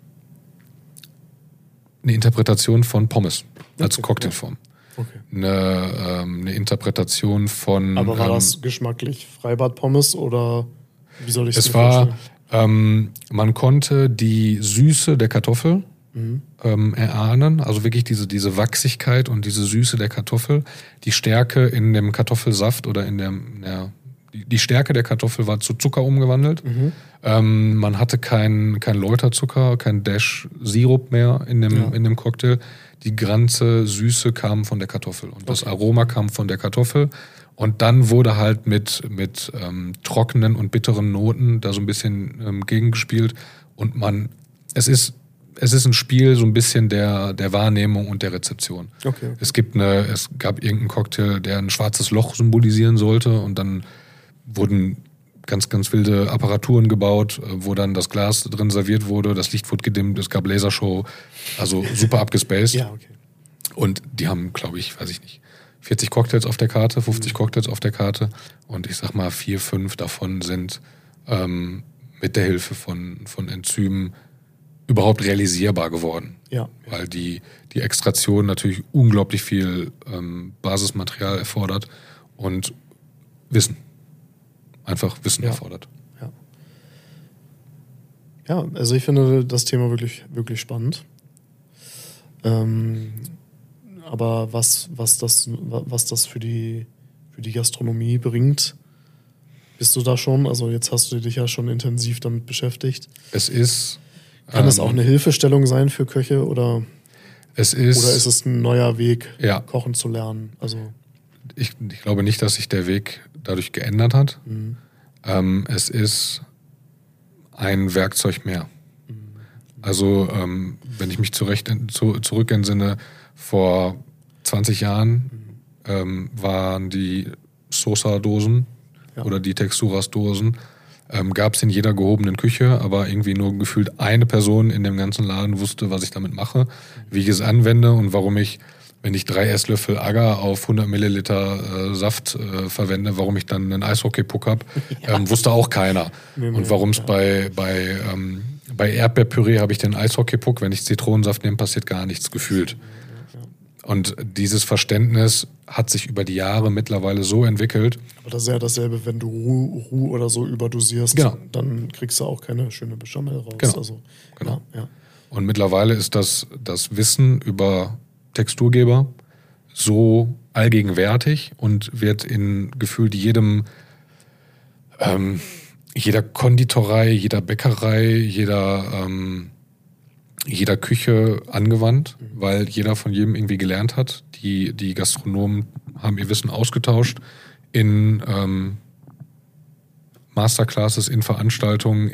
Interpretation von Pommes als Cocktailform. Okay. Eine Interpretation von... Aber war das geschmacklich Freibad-Pommes oder wie soll ich es war, man konnte die Süße der Kartoffel erahnen, also wirklich diese Wachsigkeit und diese Süße der Kartoffel, die Stärke in dem Kartoffelsaft oder die Stärke der Kartoffel war zu Zucker umgewandelt. Man hatte kein Läuterzucker, kein Dash-Sirup mehr in dem Cocktail. Die ganze Süße kam von der Kartoffel und das Aroma kam von der Kartoffel. Und dann wurde halt mit trockenen und bitteren Noten da so ein bisschen gegengespielt. Und es es ist ein Spiel so ein bisschen der Wahrnehmung und der Rezeption. Okay. Es gab irgendeinen Cocktail, der ein schwarzes Loch symbolisieren sollte und dann wurden ganz, ganz wilde Apparaturen gebaut, wo dann das Glas drin serviert wurde, das Licht wurde gedimmt, es gab Lasershow, also super abgespaced. Ja, okay. Und die haben, glaube ich, 40 Cocktails auf der Karte, 50 Cocktails auf der Karte und ich sag mal 4, 5 davon sind mit der Hilfe von Enzymen überhaupt realisierbar geworden. Ja. Weil die Extraktion natürlich unglaublich viel Basismaterial erfordert und Wissen. Einfach Wissen erfordert. Ja. Ja, also ich finde das Thema wirklich, wirklich spannend. Aber was das für die Gastronomie bringt, bist du da schon? Also jetzt hast du dich ja schon intensiv damit beschäftigt. Kann es auch eine Hilfestellung sein für Köche oder ist es ein neuer Weg, kochen zu lernen? Also ich glaube nicht, dass sich der Weg dadurch geändert hat. Es ist ein Werkzeug mehr. Also wenn ich mich zurück entsinne, vor 20 Jahren waren die Sosa-Dosen oder die Texturas-Dosen, gab es in jeder gehobenen Küche, aber irgendwie nur gefühlt eine Person in dem ganzen Laden wusste, was ich damit mache, wie ich es anwende und warum ich, wenn ich 3 Esslöffel Agar auf 100 Milliliter Saft verwende, warum ich dann einen Eishockey-Puck habe, wusste auch keiner. Und warum es bei Erdbeerpüree habe ich den Eishockey-Puck, wenn ich Zitronensaft nehme, passiert gar nichts gefühlt. Und dieses Verständnis hat sich über die Jahre mittlerweile so entwickelt. Aber das ist ja dasselbe, wenn du Roux oder so überdosierst, dann kriegst du auch keine schöne Bechamel raus. Genau. Also, genau. Ja. Und mittlerweile ist das Wissen über Texturgeber so allgegenwärtig und wird in gefühlt jeder Konditorei, jeder Bäckerei, jeder Küche angewandt, weil jeder von jedem irgendwie gelernt hat. Die Gastronomen haben ihr Wissen ausgetauscht in Masterclasses, in Veranstaltungen,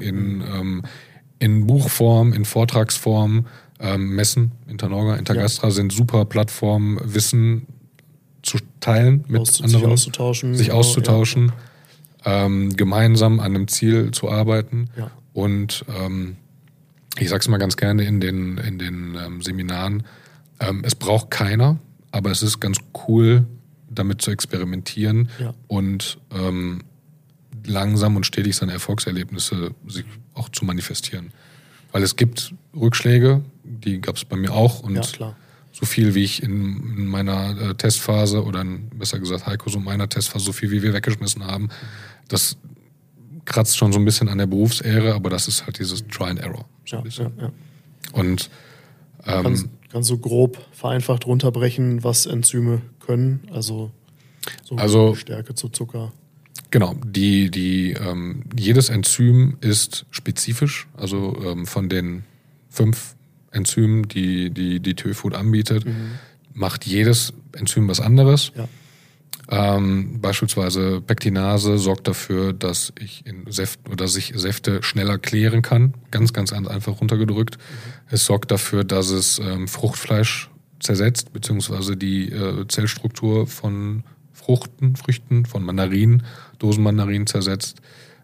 in Buchform, in Vortragsform. Messen, Internorga, Intergastra sind super Plattformen, Wissen zu teilen mit anderen, sich auszutauschen, gemeinsam an einem Ziel zu arbeiten. Ja. Und ich sage es mal ganz gerne in den Seminaren, es braucht keiner, aber es ist ganz cool, damit zu experimentieren und langsam und stetig seine Erfolgserlebnisse sich auch zu manifestieren. Weil es gibt Rückschläge, die gab es bei mir auch und so viel wie ich in meiner Testphase oder besser gesagt Heiko so in meiner Testphase, so viel wie wir weggeschmissen haben, das kratzt schon so ein bisschen an der Berufsehre, aber das ist halt dieses Try and Error. So ein bisschen. Und kannst du grob vereinfacht runterbrechen, was Enzyme können? Also Stärke zu Zucker. Genau, jedes Enzym ist spezifisch, also von den 5 Enzymen, die TÜV anbietet, macht jedes Enzym was anderes. Ja. Beispielsweise Pektinase sorgt dafür, dass ich sich Säfte schneller klären kann, ganz, ganz einfach runtergedrückt. Es sorgt dafür, dass es Fruchtfleisch zersetzt, beziehungsweise die Zellstruktur von Früchten, von Mandarinen, Dosenmandarinen zersetzt.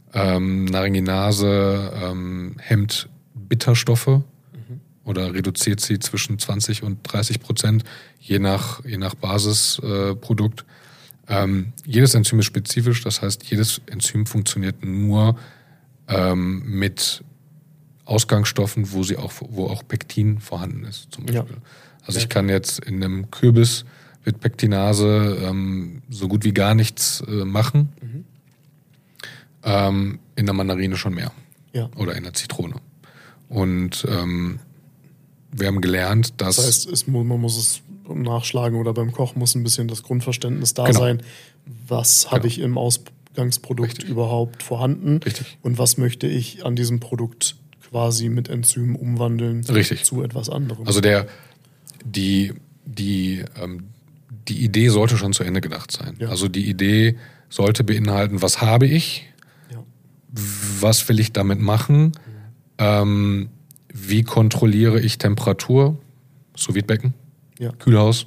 Naringinase hemmt Bitterstoffe oder reduziert sie zwischen 20% und 30%, je nach Basisprodukt. Jedes Enzym ist spezifisch, das heißt, jedes Enzym funktioniert nur mit Ausgangsstoffen, wo auch Pektin vorhanden ist, zum Beispiel. Also ich kann jetzt in einem Kürbis mit Pektinase so gut wie gar nichts machen. In der Mandarine schon mehr. Ja. Oder in der Zitrone. Und wir haben gelernt, dass... Das heißt, man muss es nachschlagen oder beim Kochen muss ein bisschen das Grundverständnis da Genau. sein. Was habe ich im Ausgangsprodukt überhaupt vorhanden? Richtig. Und was möchte ich an diesem Produkt quasi mit Enzymen umwandeln zu etwas anderem? Also die Idee sollte schon zu Ende gedacht sein. Ja. Also die Idee sollte beinhalten, was habe ich, was will ich damit machen, wie kontrolliere ich Temperatur, Sous-Vide-Becken, Kühlhaus,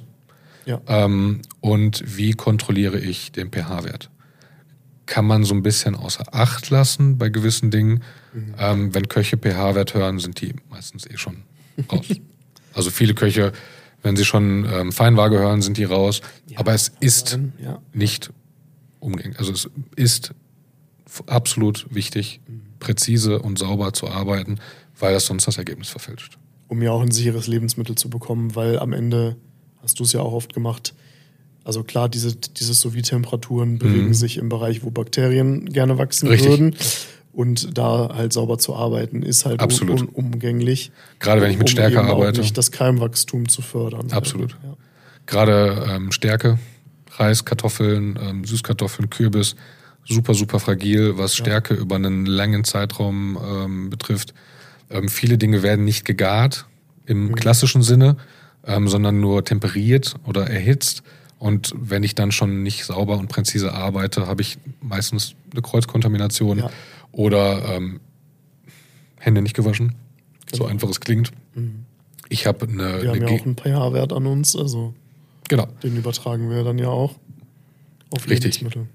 und wie kontrolliere ich den pH-Wert. Kann man so ein bisschen außer Acht lassen bei gewissen Dingen. Wenn Köche pH-Wert hören, sind die meistens schon raus. Also viele Köche, wenn sie schon Feinwaage hören, sind die raus. Aber es ist nicht umgänglich. Also es ist absolut wichtig, präzise und sauber zu arbeiten, weil das sonst das Ergebnis verfälscht. Um ja auch ein sicheres Lebensmittel zu bekommen, weil am Ende, hast du es ja auch oft gemacht, also klar, diese Sous-Vide-Temperaturen bewegen sich im Bereich, wo Bakterien gerne wachsen würden. Und da halt sauber zu arbeiten, ist halt unumgänglich. Gerade wenn ich mit Stärke arbeite. Auch nicht das Keimwachstum zu fördern. Absolut. Ja. Gerade Stärke, Reis, Kartoffeln, Süßkartoffeln, Kürbis, super, super fragil, was Stärke über einen langen Zeitraum betrifft. Viele Dinge werden nicht gegart im klassischen Sinne, sondern nur temperiert oder erhitzt. Und wenn ich dann schon nicht sauber und präzise arbeite, habe ich meistens eine Kreuzkontamination oder Hände nicht gewaschen. Genau. So einfach es klingt. Ich habe wir haben ja auch einen pH-Wert an uns, also den übertragen wir dann ja auch auf Lebensmittel.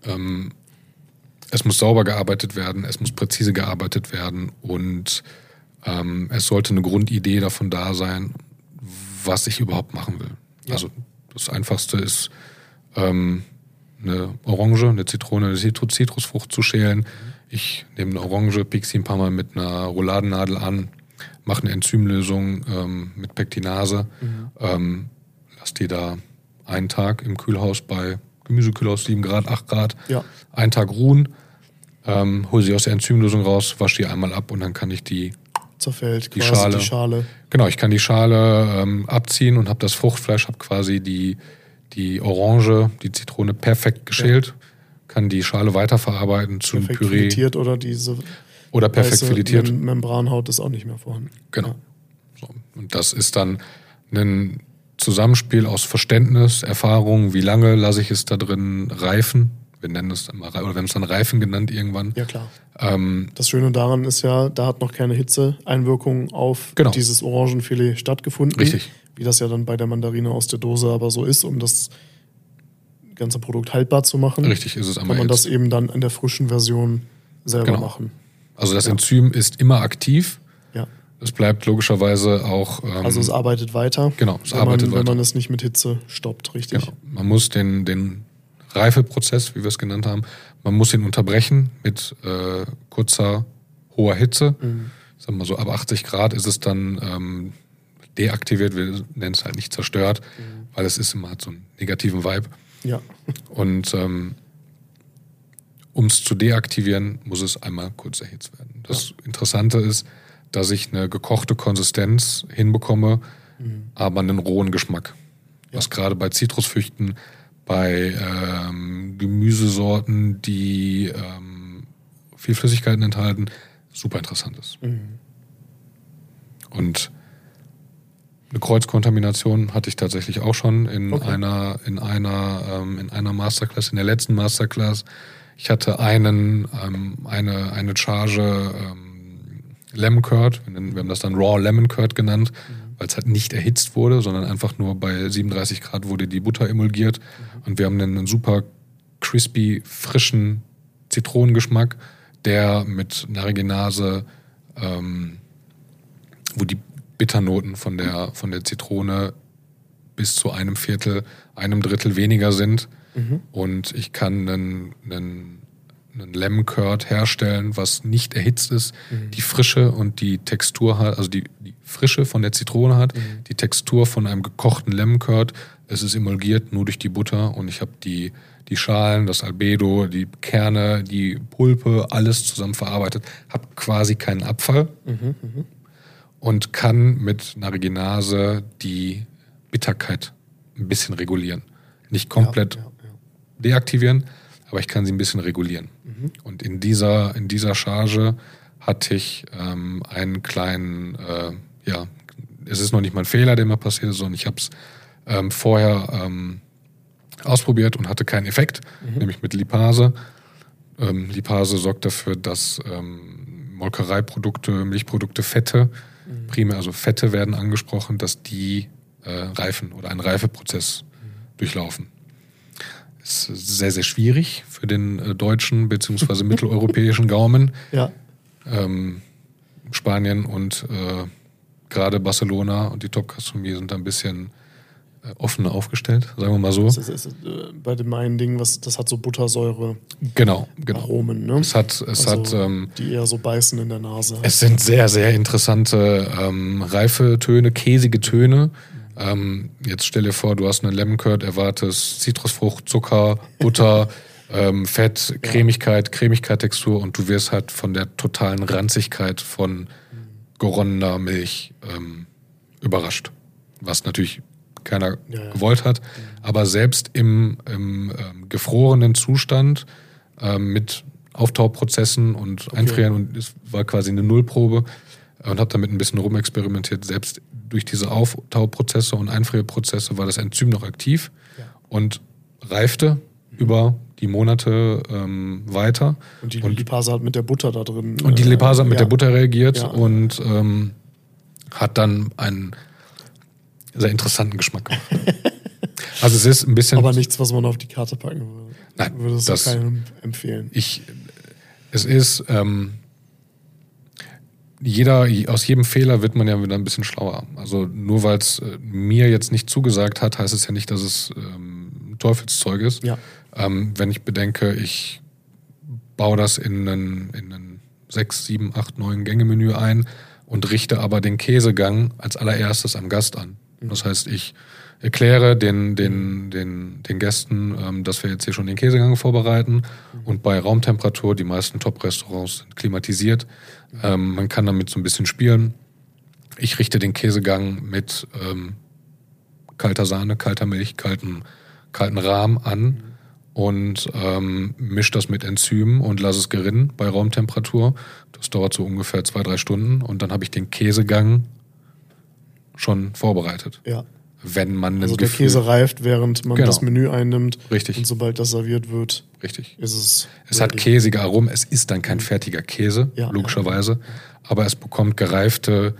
Es muss sauber gearbeitet werden, es muss präzise gearbeitet werden und es sollte eine Grundidee davon da sein, was ich überhaupt machen will. Ja. Also das Einfachste ist, eine Orange, eine Zitrone, eine Zitrusfrucht zu schälen. Ich nehme eine Orange, piek sie ein paar Mal mit einer Rouladennadel an, mache eine Enzymlösung mit Pektinase, lasse die da einen Tag im Kühlhaus bei Gemüsekühlhaus 7 Grad, 8 Grad, einen Tag ruhen, hole sie aus der Enzymlösung raus, wasche die einmal ab und dann kann ich die Schale. Genau, ich kann die Schale abziehen und habe das Fruchtfleisch, habe quasi die Orange, die Zitrone perfekt geschält, kann die Schale weiterverarbeiten zu einem Püree. Filetiert oder perfekt filetiert. Membranhaut ist auch nicht mehr vorhanden. Genau. Ja. So. Und das ist dann ein Zusammenspiel aus Verständnis, Erfahrung, wie lange lasse ich es da drin reifen. Wir nennen es immer, oder wir haben es dann Reifen genannt irgendwann. Ja, klar. Das Schöne daran ist ja, da hat noch keine Hitzeeinwirkung auf dieses Orangenfilet stattgefunden. Richtig. Wie das ja dann bei der Mandarine aus der Dose aber so ist, um das ganze Produkt haltbar zu machen. Richtig, ist es einmal. Kann man das eben dann in der frischen Version selber machen. Also das Enzym ist immer aktiv. Ja. Es bleibt logischerweise auch... also es arbeitet weiter. Genau, wenn man es nicht mit Hitze stoppt, richtig. Genau. Man muss den Reifeprozess, wie wir es genannt haben, man muss ihn unterbrechen mit kurzer, hoher Hitze. Sagen wir mal so, ab 80 Grad ist es dann deaktiviert, wir nennen es halt nicht zerstört, weil es ist immer hat so einen negativen Vibe. Ja. Und um es zu deaktivieren, muss es einmal kurz erhitzt werden. Das Interessante ist, dass ich eine gekochte Konsistenz hinbekomme, aber einen rohen Geschmack. Was gerade bei Zitrusfrüchten, bei Gemüsesorten, die viel Flüssigkeiten enthalten, super interessant ist. Und eine Kreuzkontamination hatte ich tatsächlich auch schon in einer Masterclass, in der letzten Masterclass. Ich hatte eine Charge Lemon Curd, wir haben das dann Raw Lemon Curd genannt, weil es halt nicht erhitzt wurde, sondern einfach nur bei 37 Grad wurde die Butter emulgiert. Und wir haben einen super crispy, frischen Zitronengeschmack, der mit Naragenase, wo die Bitternoten von der Zitrone bis zu einem Drittel weniger sind. Und ich kann einen Lemon Curd herstellen, was nicht erhitzt ist, die Frische und die Textur hat, also die Frische von der Zitrone hat, die Textur von einem gekochten Lemon Curd. Es ist emulgiert nur durch die Butter und ich habe die Schalen, das Albedo, die Kerne, die Pulpe, alles zusammen verarbeitet, habe quasi keinen Abfall und kann mit Naragenase die Bitterkeit ein bisschen regulieren. Nicht komplett deaktivieren, aber ich kann sie ein bisschen regulieren. Und in dieser Charge hatte ich einen kleinen, es ist noch nicht mal ein Fehler, der mir passiert ist, sondern ich habe es vorher ausprobiert und hatte keinen Effekt, nämlich mit Lipase. Lipase sorgt dafür, dass Molkereiprodukte, Milchprodukte, Fette primär, also Fette werden angesprochen, dass die reifen oder einen Reifeprozess durchlaufen. Ist sehr, sehr schwierig für den deutschen bzw. mitteleuropäischen Gaumen. Ja. Spanien und gerade Barcelona und die Top-Gastronomie sind da ein bisschen offener aufgestellt, sagen wir mal so. Das ist bei dem einen Ding, das hat so Buttersäure. Genau. Aromen, ne? Es hat die eher so beißen in der Nase. Es sind sehr, sehr interessante reife Töne, käsige Töne. Jetzt stell dir vor, du hast einen Lemon Curd, erwartest Zitrusfrucht, Zucker, Butter, Fett, Cremigkeit, Textur und du wirst halt von der totalen Ranzigkeit von geronnener Milch überrascht. Was natürlich keiner gewollt hat. Aber selbst im gefrorenen Zustand mit Auftauprozessen und Einfrieren und es war quasi eine Nullprobe und habe damit ein bisschen rumexperimentiert. Selbst durch diese Auftauprozesse und Einfrierprozesse war das Enzym noch aktiv und reifte über die Monate weiter. Und die Lipase hat mit der Butter da drin. Und die Lipase hat mit der Butter reagiert und hat dann einen sehr interessanten Geschmack gemacht. Also es ist ein bisschen... Aber nichts, was man auf die Karte packen würde. Nein, würdest du keinem empfehlen. Es ist... aus jedem Fehler wird man ja wieder ein bisschen schlauer. Also nur weil es mir jetzt nicht zugesagt hat, heißt es ja nicht, dass es Teufelszeug ist. Ja. Wenn ich bedenke, ich baue das in einen 6, 7, 8, 9 Gänge-Menü ein und richte aber den Käsegang als allererstes am Gast an. Das heißt, ich erkläre den Gästen, dass wir jetzt hier schon den Käsegang vorbereiten und bei Raumtemperatur, die meisten Top-Restaurants sind klimatisiert, man kann damit so ein bisschen spielen. Ich richte den Käsegang mit kalter Sahne, kalter Milch, kalten Rahm an und mische das mit Enzymen und lasse es gerinnen bei Raumtemperatur. Das dauert so ungefähr 2-3 Stunden und dann habe ich den Käsegang schon vorbereitet. Ja. Wenn man also der Käse reift, während man das Menü einnimmt. Richtig. Und sobald das serviert wird, richtig, ist es... Es hat käsige Aromen. Es ist dann kein fertiger Käse, logischerweise. Aber es bekommt gereifte,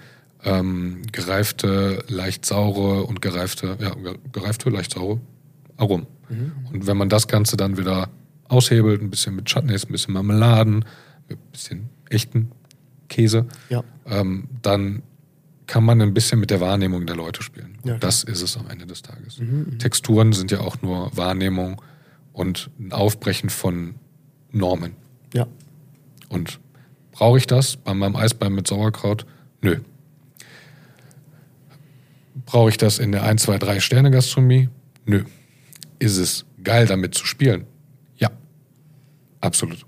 leicht saure und gereifte, leicht saure Aromen. Und wenn man das Ganze dann wieder aushebelt, ein bisschen mit Chutneys, ein bisschen Marmeladen, mit ein bisschen echten Käse, dann kann man ein bisschen mit der Wahrnehmung der Leute spielen. Ja, das ist es am Ende des Tages. Texturen sind ja auch nur Wahrnehmung und ein Aufbrechen von Normen. Ja. Und brauche ich das bei meinem Eisbein mit Sauerkraut? Nö. Brauche ich das in der 1, 2, 3 Sterne Gastronomie? Nö. Ist es geil, damit zu spielen? Ja. Absolut.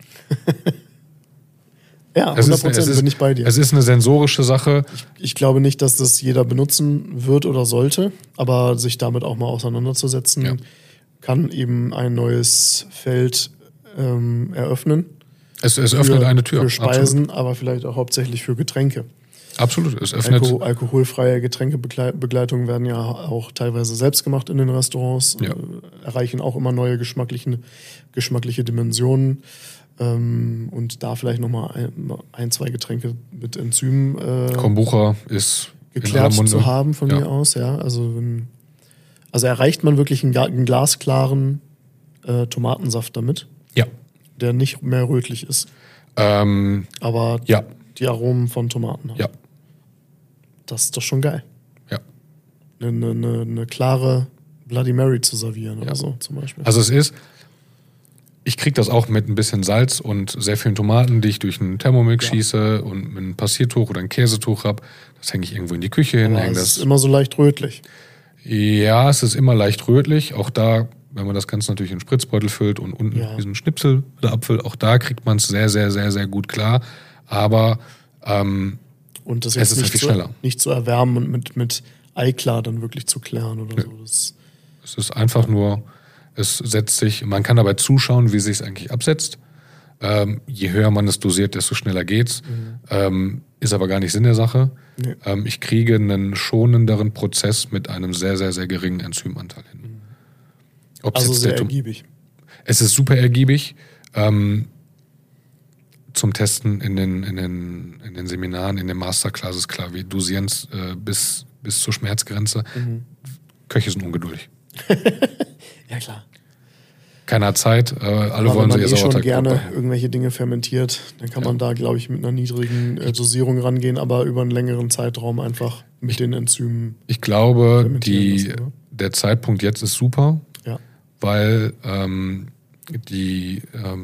Ja, 100% bin ich bei dir. Es ist eine sensorische Sache. Ich glaube nicht, dass das jeder benutzen wird oder sollte, aber sich damit auch mal auseinanderzusetzen, kann eben ein neues Feld eröffnen. Es öffnet eine Tür. Für Speisen, absolut. Aber vielleicht auch hauptsächlich für Getränke. Absolut, es öffnet... Alkoholfreie Getränkebegleitungen werden ja auch teilweise selbst gemacht in den Restaurants, erreichen auch immer neue geschmackliche Dimensionen. Und da vielleicht nochmal ein, zwei Getränke mit Enzymen Kombucha ist geklärt zu haben von mir aus. Ja. Also erreicht man wirklich einen glasklaren Tomatensaft damit, der nicht mehr rötlich ist. Aber die Aromen von Tomaten hat. Ja. Das ist doch schon geil. Ja. Eine klare Bloody Mary zu servieren oder so zum Beispiel. Also ich kriege das auch mit ein bisschen Salz und sehr vielen Tomaten, die ich durch einen Thermomix schieße und mit einem Passiertuch oder ein Käsetuch habe. Das hänge ich irgendwo in die Küche hin. Aber es ist immer so leicht rötlich. Ja, es ist immer leicht rötlich. Auch da, wenn man das Ganze natürlich in einen Spritzbeutel füllt und unten diesen Schnipsel oder Apfel, auch da kriegt man es sehr, sehr, sehr, sehr gut klar. Aber und das es ist nicht viel schneller. Nicht zu erwärmen und mit Eiklar dann wirklich zu klären oder so. Es ist einfach nur... Es setzt sich, man kann dabei zuschauen, wie sich es eigentlich absetzt. Je höher man es dosiert, desto schneller geht's. Ist aber gar nicht Sinn der Sache. Nee. Ich kriege einen schonenderen Prozess mit einem sehr, sehr, sehr geringen Enzymanteil hin. Also sehr ergiebig. Es ist super ergiebig. zum Testen in den Seminaren, in den Masterclasses, klar, wir dosieren es bis zur Schmerzgrenze. Köche sind ungeduldig. Ja, klar. Keiner hat Zeit, alle wollen sie ihr schon Sauerteig gerne irgendwelche Dinge fermentiert, dann kann man da, glaube ich, mit einer niedrigen Dosierung rangehen, aber über einen längeren Zeitraum einfach mit den Enzymen. Ich glaube, fermentieren lassen, der Zeitpunkt jetzt ist super, ja. weil die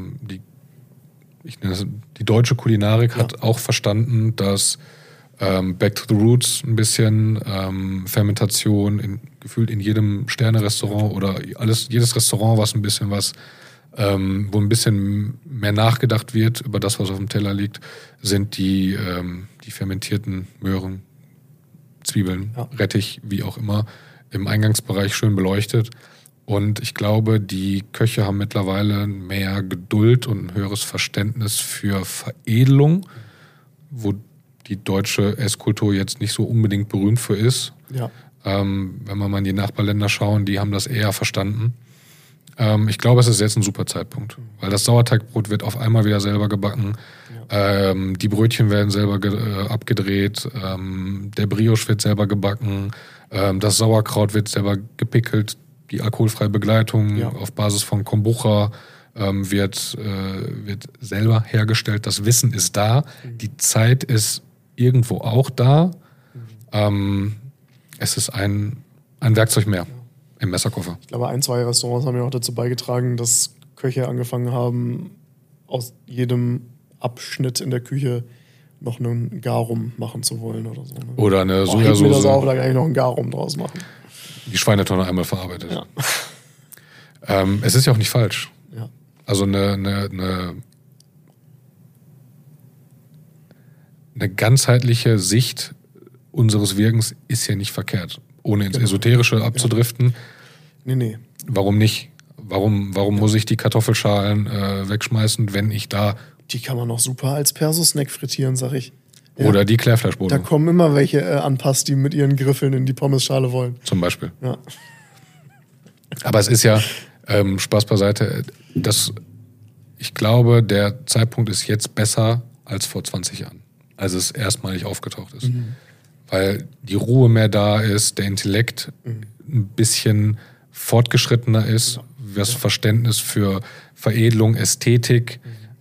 deutsche Kulinarik hat auch verstanden, dass Back to the Roots ein bisschen Fermentation gefühlt in jedem Sterne-Restaurant oder jedes Restaurant, was ein bisschen wo ein bisschen mehr nachgedacht wird über das, was auf dem Teller liegt, sind die fermentierten Möhren, Zwiebeln, Rettich, wie auch immer, im Eingangsbereich schön beleuchtet. Und ich glaube, die Köche haben mittlerweile mehr Geduld und ein höheres Verständnis für Veredelung, wo die deutsche Esskultur jetzt nicht so unbedingt berühmt für ist. Ja. Wenn wir mal in die Nachbarländer schauen, die haben das eher verstanden. Ich glaube, es ist jetzt ein super Zeitpunkt, weil das Sauerteigbrot wird auf einmal wieder selber gebacken. Ja. Die Brötchen werden selber abgedreht. Der Brioche wird selber gebacken. Das Sauerkraut wird selber gepickelt. Die alkoholfreie Begleitung auf Basis von Kombucha wird selber hergestellt. Das Wissen ist da. Die Zeit ist irgendwo auch da. Es ist ein Werkzeug mehr im Messerkoffer. Ich glaube, 1-2 Restaurants haben ja auch dazu beigetragen, dass Köche angefangen haben, aus jedem Abschnitt in der Küche noch einen Garum machen zu wollen oder so. Ne? Oder eine Sojasauce. Sojasauce. Das auch, da kann ich noch einen Garum draus machen. Die Schweinetonne einmal verarbeitet. Ja. Es ist ja auch nicht falsch. Ja. Also eine ganzheitliche Sicht unseres Wirkens ist ja nicht verkehrt. Ohne ins Esoterische abzudriften. Nee. Warum nicht? Warum muss ich die Kartoffelschalen wegschmeißen, wenn ich da... Die kann man noch super als Perso-Snack frittieren, sag ich. Ja. Oder die Klärfleischboden. Da kommen immer welche anpasst, die mit ihren Griffeln in die Pommesschale wollen. Zum Beispiel. Ja. Aber es ist ja, Spaß beiseite, ich glaube, der Zeitpunkt ist jetzt besser als vor 20 Jahren, als es erstmalig aufgetaucht ist. Weil die Ruhe mehr da ist, der Intellekt ein bisschen fortgeschrittener ist, das Verständnis für Veredelung, Ästhetik,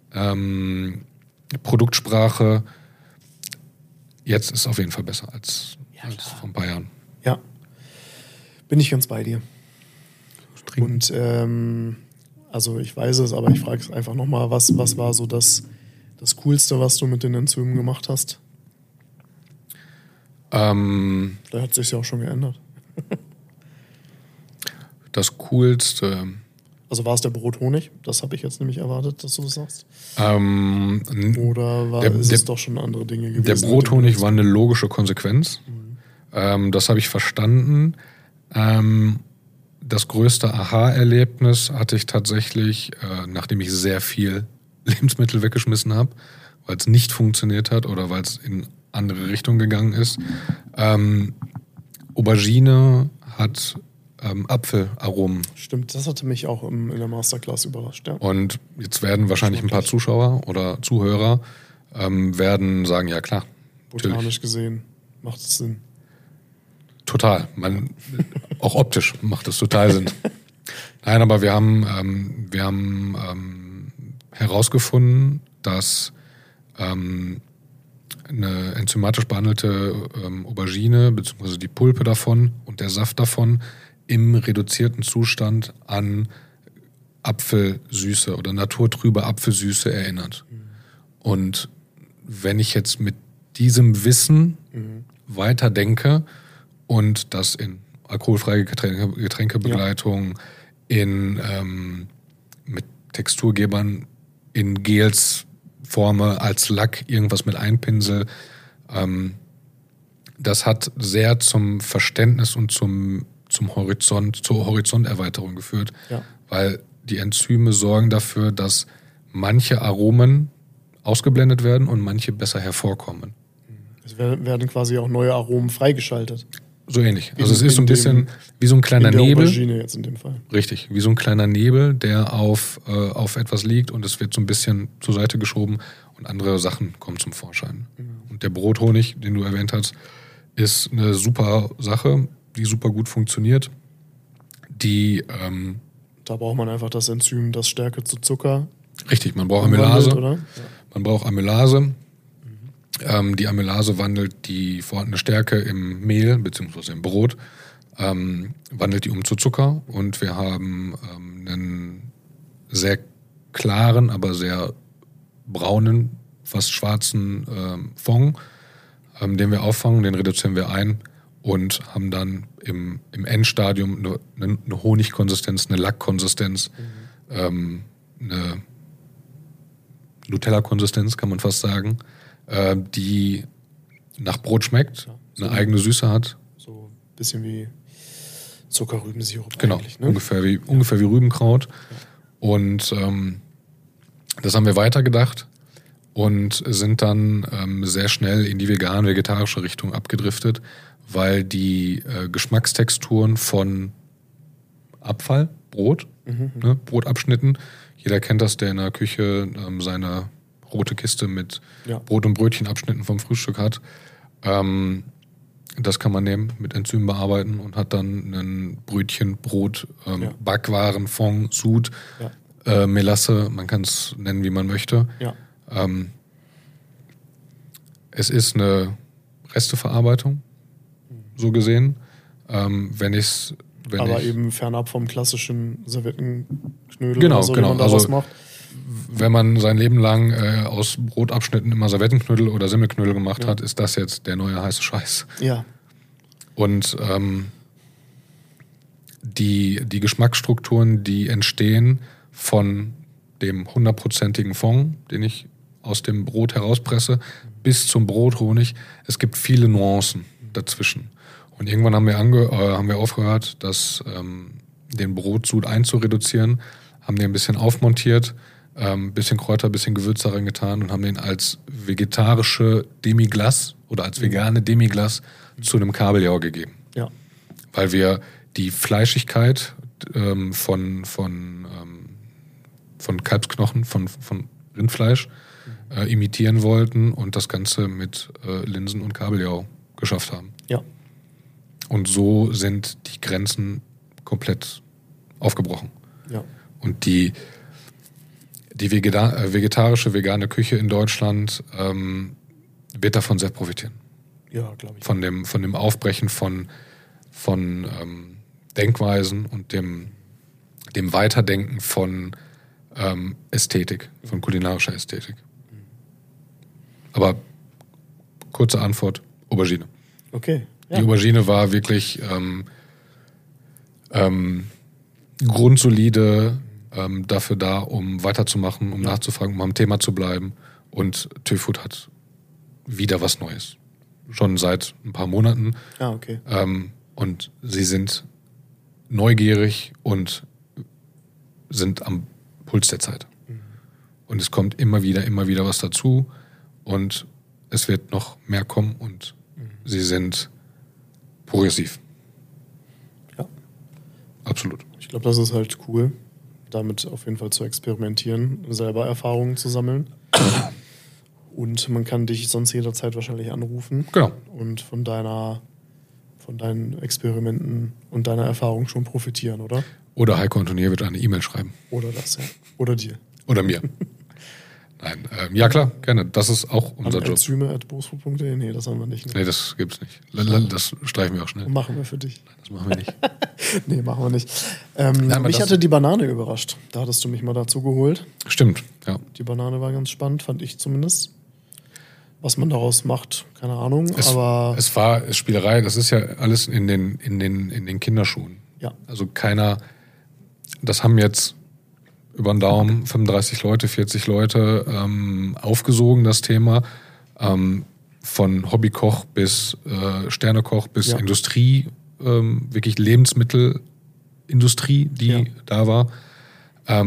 Produktsprache. Jetzt ist es auf jeden Fall besser als vor ein paar Jahren. Ja, bin ich ganz bei dir. Und also ich weiß es, aber ich frage es einfach nochmal, was war so das Coolste, was du mit den Enzymen gemacht hast? Da hat sich ja auch schon geändert. Das Coolste... Also war es der Brothonig? Das habe ich jetzt nämlich erwartet, dass du das sagst. Oder ist es doch schon andere Dinge gewesen? Der Brothonig war eine logische Konsequenz. Das habe ich verstanden. Das größte Aha-Erlebnis hatte ich tatsächlich, nachdem ich sehr viel Lebensmittel weggeschmissen habe, weil es nicht funktioniert hat oder weil es in andere Richtung gegangen ist. Aubergine hat Apfelaromen. Stimmt, das hatte mich auch in der Masterclass überrascht. Ja. Und jetzt werden wahrscheinlich ein paar Zuschauer oder Zuhörer werden sagen, ja klar. Botanisch gesehen macht es Sinn. Total. Auch optisch macht es total Sinn. Nein, aber wir haben herausgefunden, dass eine enzymatisch behandelte Aubergine, beziehungsweise die Pulpe davon und der Saft davon im reduzierten Zustand an Apfelsüße oder naturtrübe Apfelsüße erinnert. Und wenn ich jetzt mit diesem Wissen weiterdenke und das in alkoholfreie Getränkebegleitung, mit Texturgebern, in Gels forme, als Lack irgendwas mit einpinsel, das hat sehr zum Verständnis und zur Horizonterweiterung geführt, weil die Enzyme sorgen dafür, dass manche Aromen ausgeblendet werden und manche besser hervorkommen. Es werden quasi auch neue Aromen freigeschaltet. So ähnlich. Also es ist so ein bisschen wie so ein kleiner in der Nebel. Aubergine jetzt in dem Fall. Richtig, wie so ein kleiner Nebel, der auf etwas liegt und es wird so ein bisschen zur Seite geschoben und andere Sachen kommen zum Vorschein. Und der Brothonig, den du erwähnt hast, ist eine super Sache, die super gut funktioniert. Da braucht man einfach das Enzym, das Stärke zu Zucker. Richtig, man braucht Amylase. Oder? Ja. Man braucht Amylase. Die Amylase wandelt die vorhandene Stärke im Mehl bzw. im Brot, wandelt die um zu Zucker und wir haben einen sehr klaren, aber sehr braunen, fast schwarzen Fond, den wir auffangen, den reduzieren wir ein und haben dann im Endstadium eine Honigkonsistenz, eine Lackkonsistenz, eine Nutella-Konsistenz, kann man fast sagen, die nach Brot schmeckt, eine eigene Süße hat. So ein bisschen wie Zuckerrübensirup genau, eigentlich. Ne? Ungefähr wie Rübenkraut. Ja. Und das haben wir weitergedacht und sind dann sehr schnell in die vegan-vegetarische Richtung abgedriftet, weil die Geschmackstexturen von Abfall, Brot, ne, Brotabschnitten, jeder kennt das, der in der Küche seine rote Kiste mit Brot- und Brötchenabschnitten vom Frühstück hat. Das kann man nehmen, mit Enzymen bearbeiten und hat dann ein Brötchen, Brot, Backwaren, Fond, Sud, Melasse, man kann es nennen, wie man möchte. Ja. Es ist eine Resteverarbeitung, so gesehen. Aber eben fernab vom klassischen Serviettenknödel, genau, wie man daraus macht. Wenn man sein Leben lang aus Brotabschnitten immer Servettenknödel oder Semmelknödel gemacht hat, ist das jetzt der neue heiße Scheiß. Ja. Und die Geschmacksstrukturen, die entstehen von dem 100%igen Fond, den ich aus dem Brot herauspresse, bis zum Brothonig, es gibt viele Nuancen dazwischen. Und irgendwann haben wir aufgehört, den Brotsud einzureduzieren, haben den ein bisschen aufmontiert, bisschen Kräuter, bisschen Gewürz darin getan und haben den als vegetarische Demi-Glace oder als vegane Demi-Glace zu einem Kabeljau gegeben. Ja. Weil wir die Fleischigkeit von Kalbsknochen, von Rindfleisch imitieren wollten und das Ganze mit Linsen und Kabeljau geschafft haben. Ja. Und so sind die Grenzen komplett aufgebrochen. Ja. Und die vegetarische, vegane Küche in Deutschland wird davon sehr profitieren. Ja, glaube ich. Von dem Aufbrechen von Denkweisen und dem Weiterdenken von Ästhetik, von kulinarischer Ästhetik. Aber kurze Antwort, Aubergine. Okay. Ja. Die Aubergine war wirklich grundsolide dafür da, um weiterzumachen, um nachzufragen, um am Thema zu bleiben. Und TÜV-Food hat wieder was Neues. Schon seit ein paar Monaten. Ah, okay. Und sie sind neugierig und sind am Puls der Zeit. Und es kommt immer wieder was dazu. Und es wird noch mehr kommen und sie sind progressiv. Ja. Absolut. Ich glaube, das ist halt cool, damit auf jeden Fall zu experimentieren, selber Erfahrungen zu sammeln. Und man kann dich sonst jederzeit wahrscheinlich anrufen. Genau. Und von deinen Experimenten und deiner Erfahrung schon profitieren, oder? Oder Heiko Antonier wird eine E-Mail schreiben. Oder das, ja. Oder dir. Oder mir. Nein, ja klar, gerne. Das ist auch unser Job. Enzyme@bosfood.de? Nee, das haben wir nicht. Ne? Nee, das gibt's nicht. Das streichen wir auch schnell. Machen wir für dich. Nein, das machen wir nicht. Nee, machen wir nicht. Mich hatte die Banane überrascht. Da hattest du mich mal dazu geholt. Stimmt, ja. Die Banane war ganz spannend, fand ich zumindest. Was man daraus macht, keine Ahnung. Es war Spielerei, das ist ja alles in den Kinderschuhen. Ja. Also das haben jetzt über den Daumen 35 Leute, 40 Leute aufgesogen, das Thema. Von Hobbykoch bis Sternekoch bis Industrie, wirklich Lebensmittelindustrie, die da war.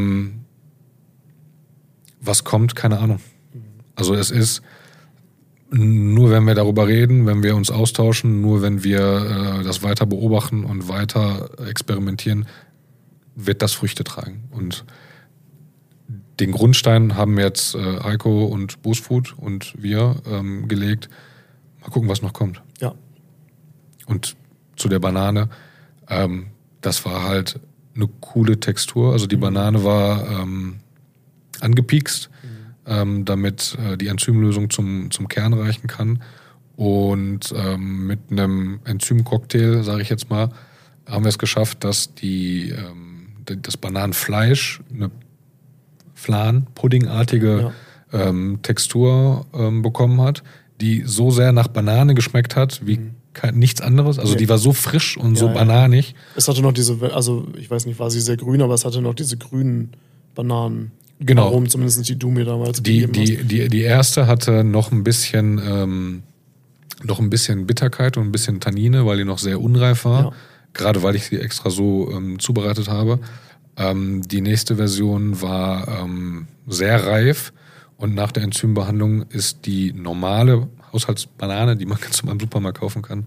Was kommt, keine Ahnung. Also es ist nur wenn wir darüber reden, wenn wir uns austauschen, nur wenn wir das weiter beobachten und weiter experimentieren, wird das Früchte tragen. Und den Grundstein haben jetzt Heiko und BOOSTFOOD und wir gelegt. Mal gucken, was noch kommt. Ja. Und zu der Banane, das war halt eine coole Textur. Also die Banane war angepiekst, damit die Enzymlösung zum Kern reichen kann. Und mit einem Enzymcocktail, sage ich jetzt mal, haben wir es geschafft, dass das Bananenfleisch eine Flan-Puddingartige Textur bekommen hat, die so sehr nach Banane geschmeckt hat, wie nichts anderes. Also die war so frisch und so bananig. Es hatte noch also ich weiß nicht, war sie sehr grün, aber es hatte noch diese grünen Bananen. Genau. Warum, zumindest die du mir damals gegeben hast. Die erste hatte noch ein bisschen Bitterkeit und ein bisschen Tannine, weil die noch sehr unreif war. Ja. Gerade weil ich sie extra so zubereitet habe. Die nächste Version war sehr reif und nach der Enzymbehandlung ist die normale Haushaltsbanane, die man ganz normal im Supermarkt kaufen kann,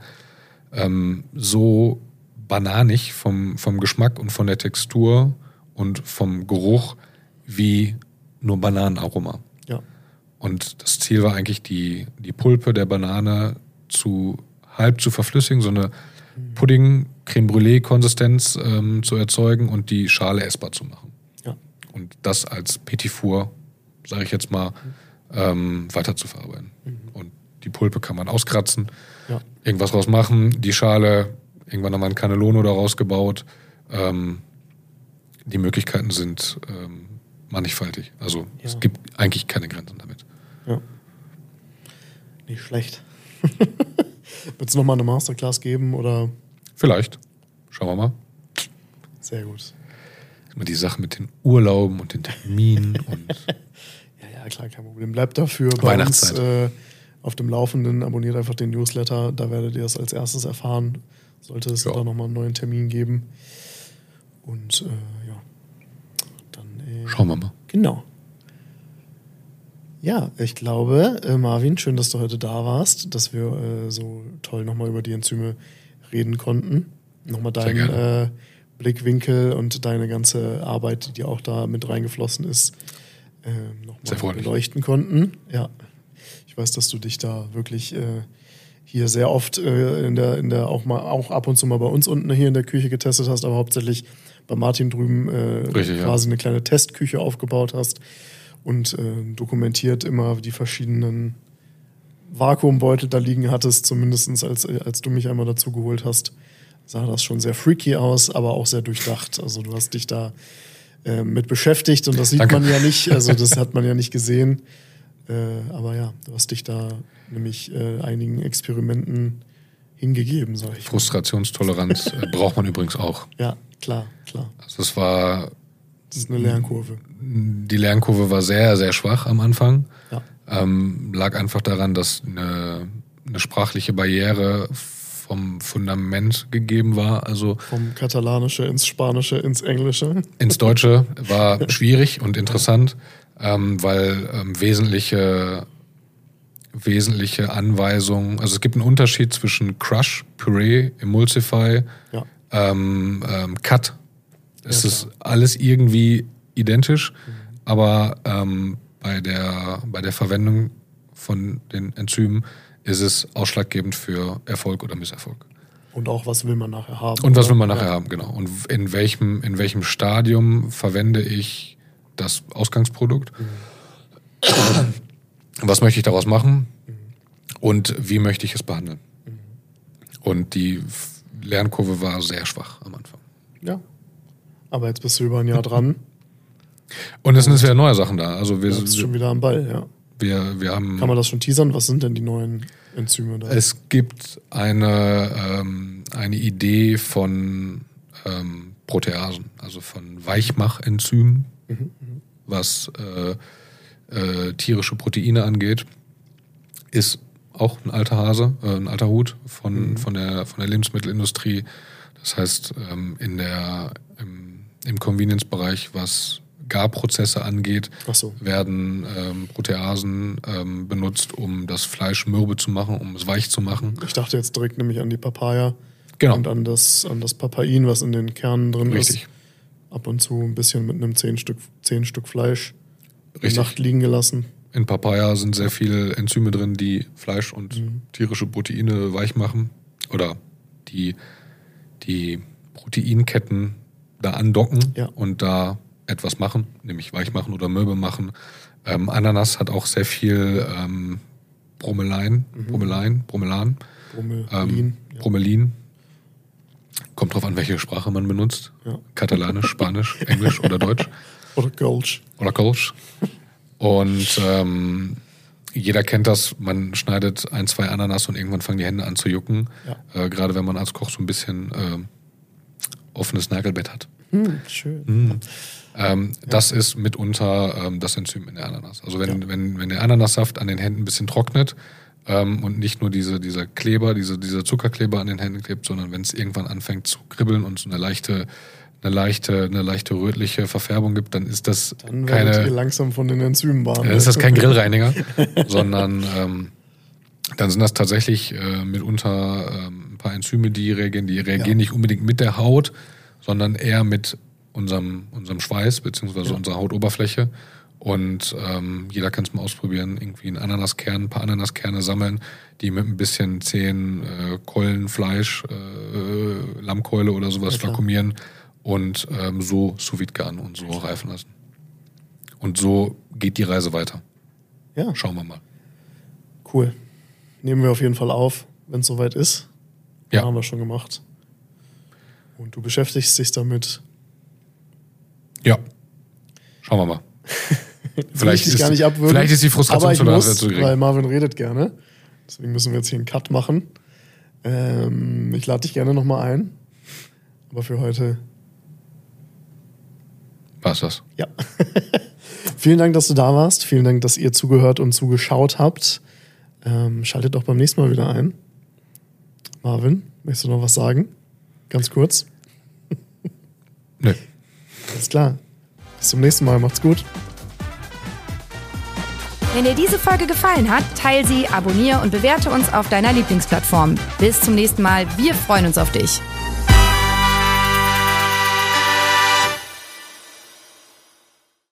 so bananig vom Geschmack und von der Textur und vom Geruch wie nur Bananenaroma. Ja. Und das Ziel war eigentlich, die Pulpe der Banane halb zu verflüssigen, so eine Pudding, Creme Brûlée-Konsistenz zu erzeugen und die Schale essbar zu machen. Ja. Und das als Petit Four, sage ich jetzt mal, weiter zu verarbeiten. Und die Pulpe kann man auskratzen, irgendwas draus machen, die Schale, irgendwann nochmal ein Cannelloni daraus gebaut. Die Möglichkeiten sind mannigfaltig. Also es gibt eigentlich keine Grenzen damit. Ja. Nicht schlecht. Wird es nochmal eine Masterclass geben, oder? Vielleicht. Schauen wir mal. Sehr gut. Immer die Sache mit den Urlauben und den Terminen. Und ja, klar, kein Problem. Bleibt dafür bei uns auf dem Laufenden. Abonniert einfach den Newsletter. Da werdet ihr es als erstes erfahren. Sollte es da nochmal einen neuen Termin geben. Und dann... schauen wir mal. Genau. Ja, ich glaube, Marvin, schön, dass du heute da warst, dass wir so toll nochmal über die Enzyme reden konnten. Nochmal deinen Blickwinkel und deine ganze Arbeit, die auch da mit reingeflossen ist, nochmal beleuchten konnten. Ja, ich weiß, dass du dich da wirklich hier sehr oft in der auch ab und zu mal bei uns unten hier in der Küche getestet hast, aber hauptsächlich bei Martin drüben quasi eine kleine Testküche aufgebaut hast. Und dokumentiert immer die verschiedenen Vakuumbeutel da liegen hattest, zumindest als du mich einmal dazu geholt hast, sah das schon sehr freaky aus, aber auch sehr durchdacht. Also du hast dich da mit beschäftigt und das sieht man ja nicht, also das hat man ja nicht gesehen. Aber ja, du hast dich da nämlich einigen Experimenten hingegeben, sag ich. Frustrationstoleranz braucht man übrigens auch. Ja, klar. Also es war... Das ist eine Lernkurve. Die Lernkurve war sehr, sehr schwach am Anfang. Ja. Lag einfach daran, dass eine sprachliche Barriere vom Fundament gegeben war. Also vom Katalanische ins Spanische, ins Englische. Ins Deutsche war schwierig und interessant, weil wesentliche Anweisungen, also es gibt einen Unterschied zwischen Crush, Puree, Emulsify, Cut. Es ist alles irgendwie identisch, aber bei der Verwendung von den Enzymen ist es ausschlaggebend für Erfolg oder Misserfolg. Und auch, was will man nachher haben. Und was will man nachher haben, genau. Und in welchem Stadium verwende ich das Ausgangsprodukt? Was möchte ich daraus machen? Und wie möchte ich es behandeln? Und die Lernkurve war sehr schwach am Anfang. Ja. Aber jetzt bist du über ein Jahr dran. Und es sind wieder neue Sachen da. Also wir sind schon wieder am Ball, ja. Wir haben. Kann man das schon teasern? Was sind denn die neuen Enzyme da? Es gibt eine Idee von Proteasen, also von Weichmachenzymen, was tierische Proteine angeht. Ist auch ein alter Hase, ein alter Hut von der Lebensmittelindustrie. Das heißt, im Convenience-Bereich, was Garprozesse angeht, Ach so. werden Proteasen benutzt, um das Fleisch mürbe zu machen, um es weich zu machen. Ich dachte jetzt direkt nämlich an die Papaya Genau. und an das Papain, was in den Kernen drin Richtig. ist. Ab und zu ein bisschen mit einem 10 Stück Fleisch die Richtig. Nacht liegen gelassen. In Papaya sind sehr viele Enzyme drin, die Fleisch und tierische Proteine weich machen oder die Proteinketten da andocken und da etwas machen, nämlich weich machen oder mürbe machen. Ananas hat auch sehr viel Bromelin. Bromelin. Kommt drauf an, welche Sprache man benutzt. Ja. Katalanisch, Spanisch, Englisch oder Deutsch. Oder Kölsch. Und jeder kennt das, man schneidet 1, 2 Ananas und irgendwann fangen die Hände an zu jucken. Ja. Gerade wenn man als Koch so ein bisschen offenes Nagelbett hat. Schön. Das ist mitunter das Enzym in der Ananas. Also wenn der Ananassaft an den Händen ein bisschen trocknet und nicht nur dieser Kleber, dieser Zuckerkleber an den Händen klebt, sondern wenn es irgendwann anfängt zu kribbeln und so eine leichte rötliche Verfärbung gibt, dann ist das Dann werdet ihr langsam von den Enzymen warm. Dann ist das kein Grillreiniger, sondern dann sind das tatsächlich mitunter ein paar Enzyme, die reagieren nicht unbedingt mit der Haut, sondern eher mit unserem Schweiß bzw. unserer Hautoberfläche. Und jeder kann es mal ausprobieren, irgendwie ein paar Ananaskerne sammeln, die mit ein bisschen zähen Keulenfleisch, Lammkeule oder sowas vakuumieren und so sous vide garen und so reifen lassen. Und so geht die Reise weiter. Ja. Schauen wir mal. Cool. Nehmen wir auf jeden Fall auf, wenn es soweit ist. Ja. Haben wir schon gemacht. Und du beschäftigst dich damit. Ja. Schauen wir mal. Vielleicht ist gar nicht abwürgen, vielleicht ist die Frustration aber zu gering. weil Marvin redet gerne. Deswegen müssen wir jetzt hier einen Cut machen. Ich lade dich gerne nochmal ein. Aber für heute war's das. Ja. Vielen Dank, dass du da warst. Vielen Dank, dass ihr zugehört und zugeschaut habt. Schaltet doch beim nächsten Mal wieder ein. Marvin, möchtest du noch was sagen? Ganz kurz. Nö. Alles klar. Bis zum nächsten Mal. Macht's gut. Wenn dir diese Folge gefallen hat, teile sie, abonniere und bewerte uns auf deiner Lieblingsplattform. Bis zum nächsten Mal. Wir freuen uns auf dich.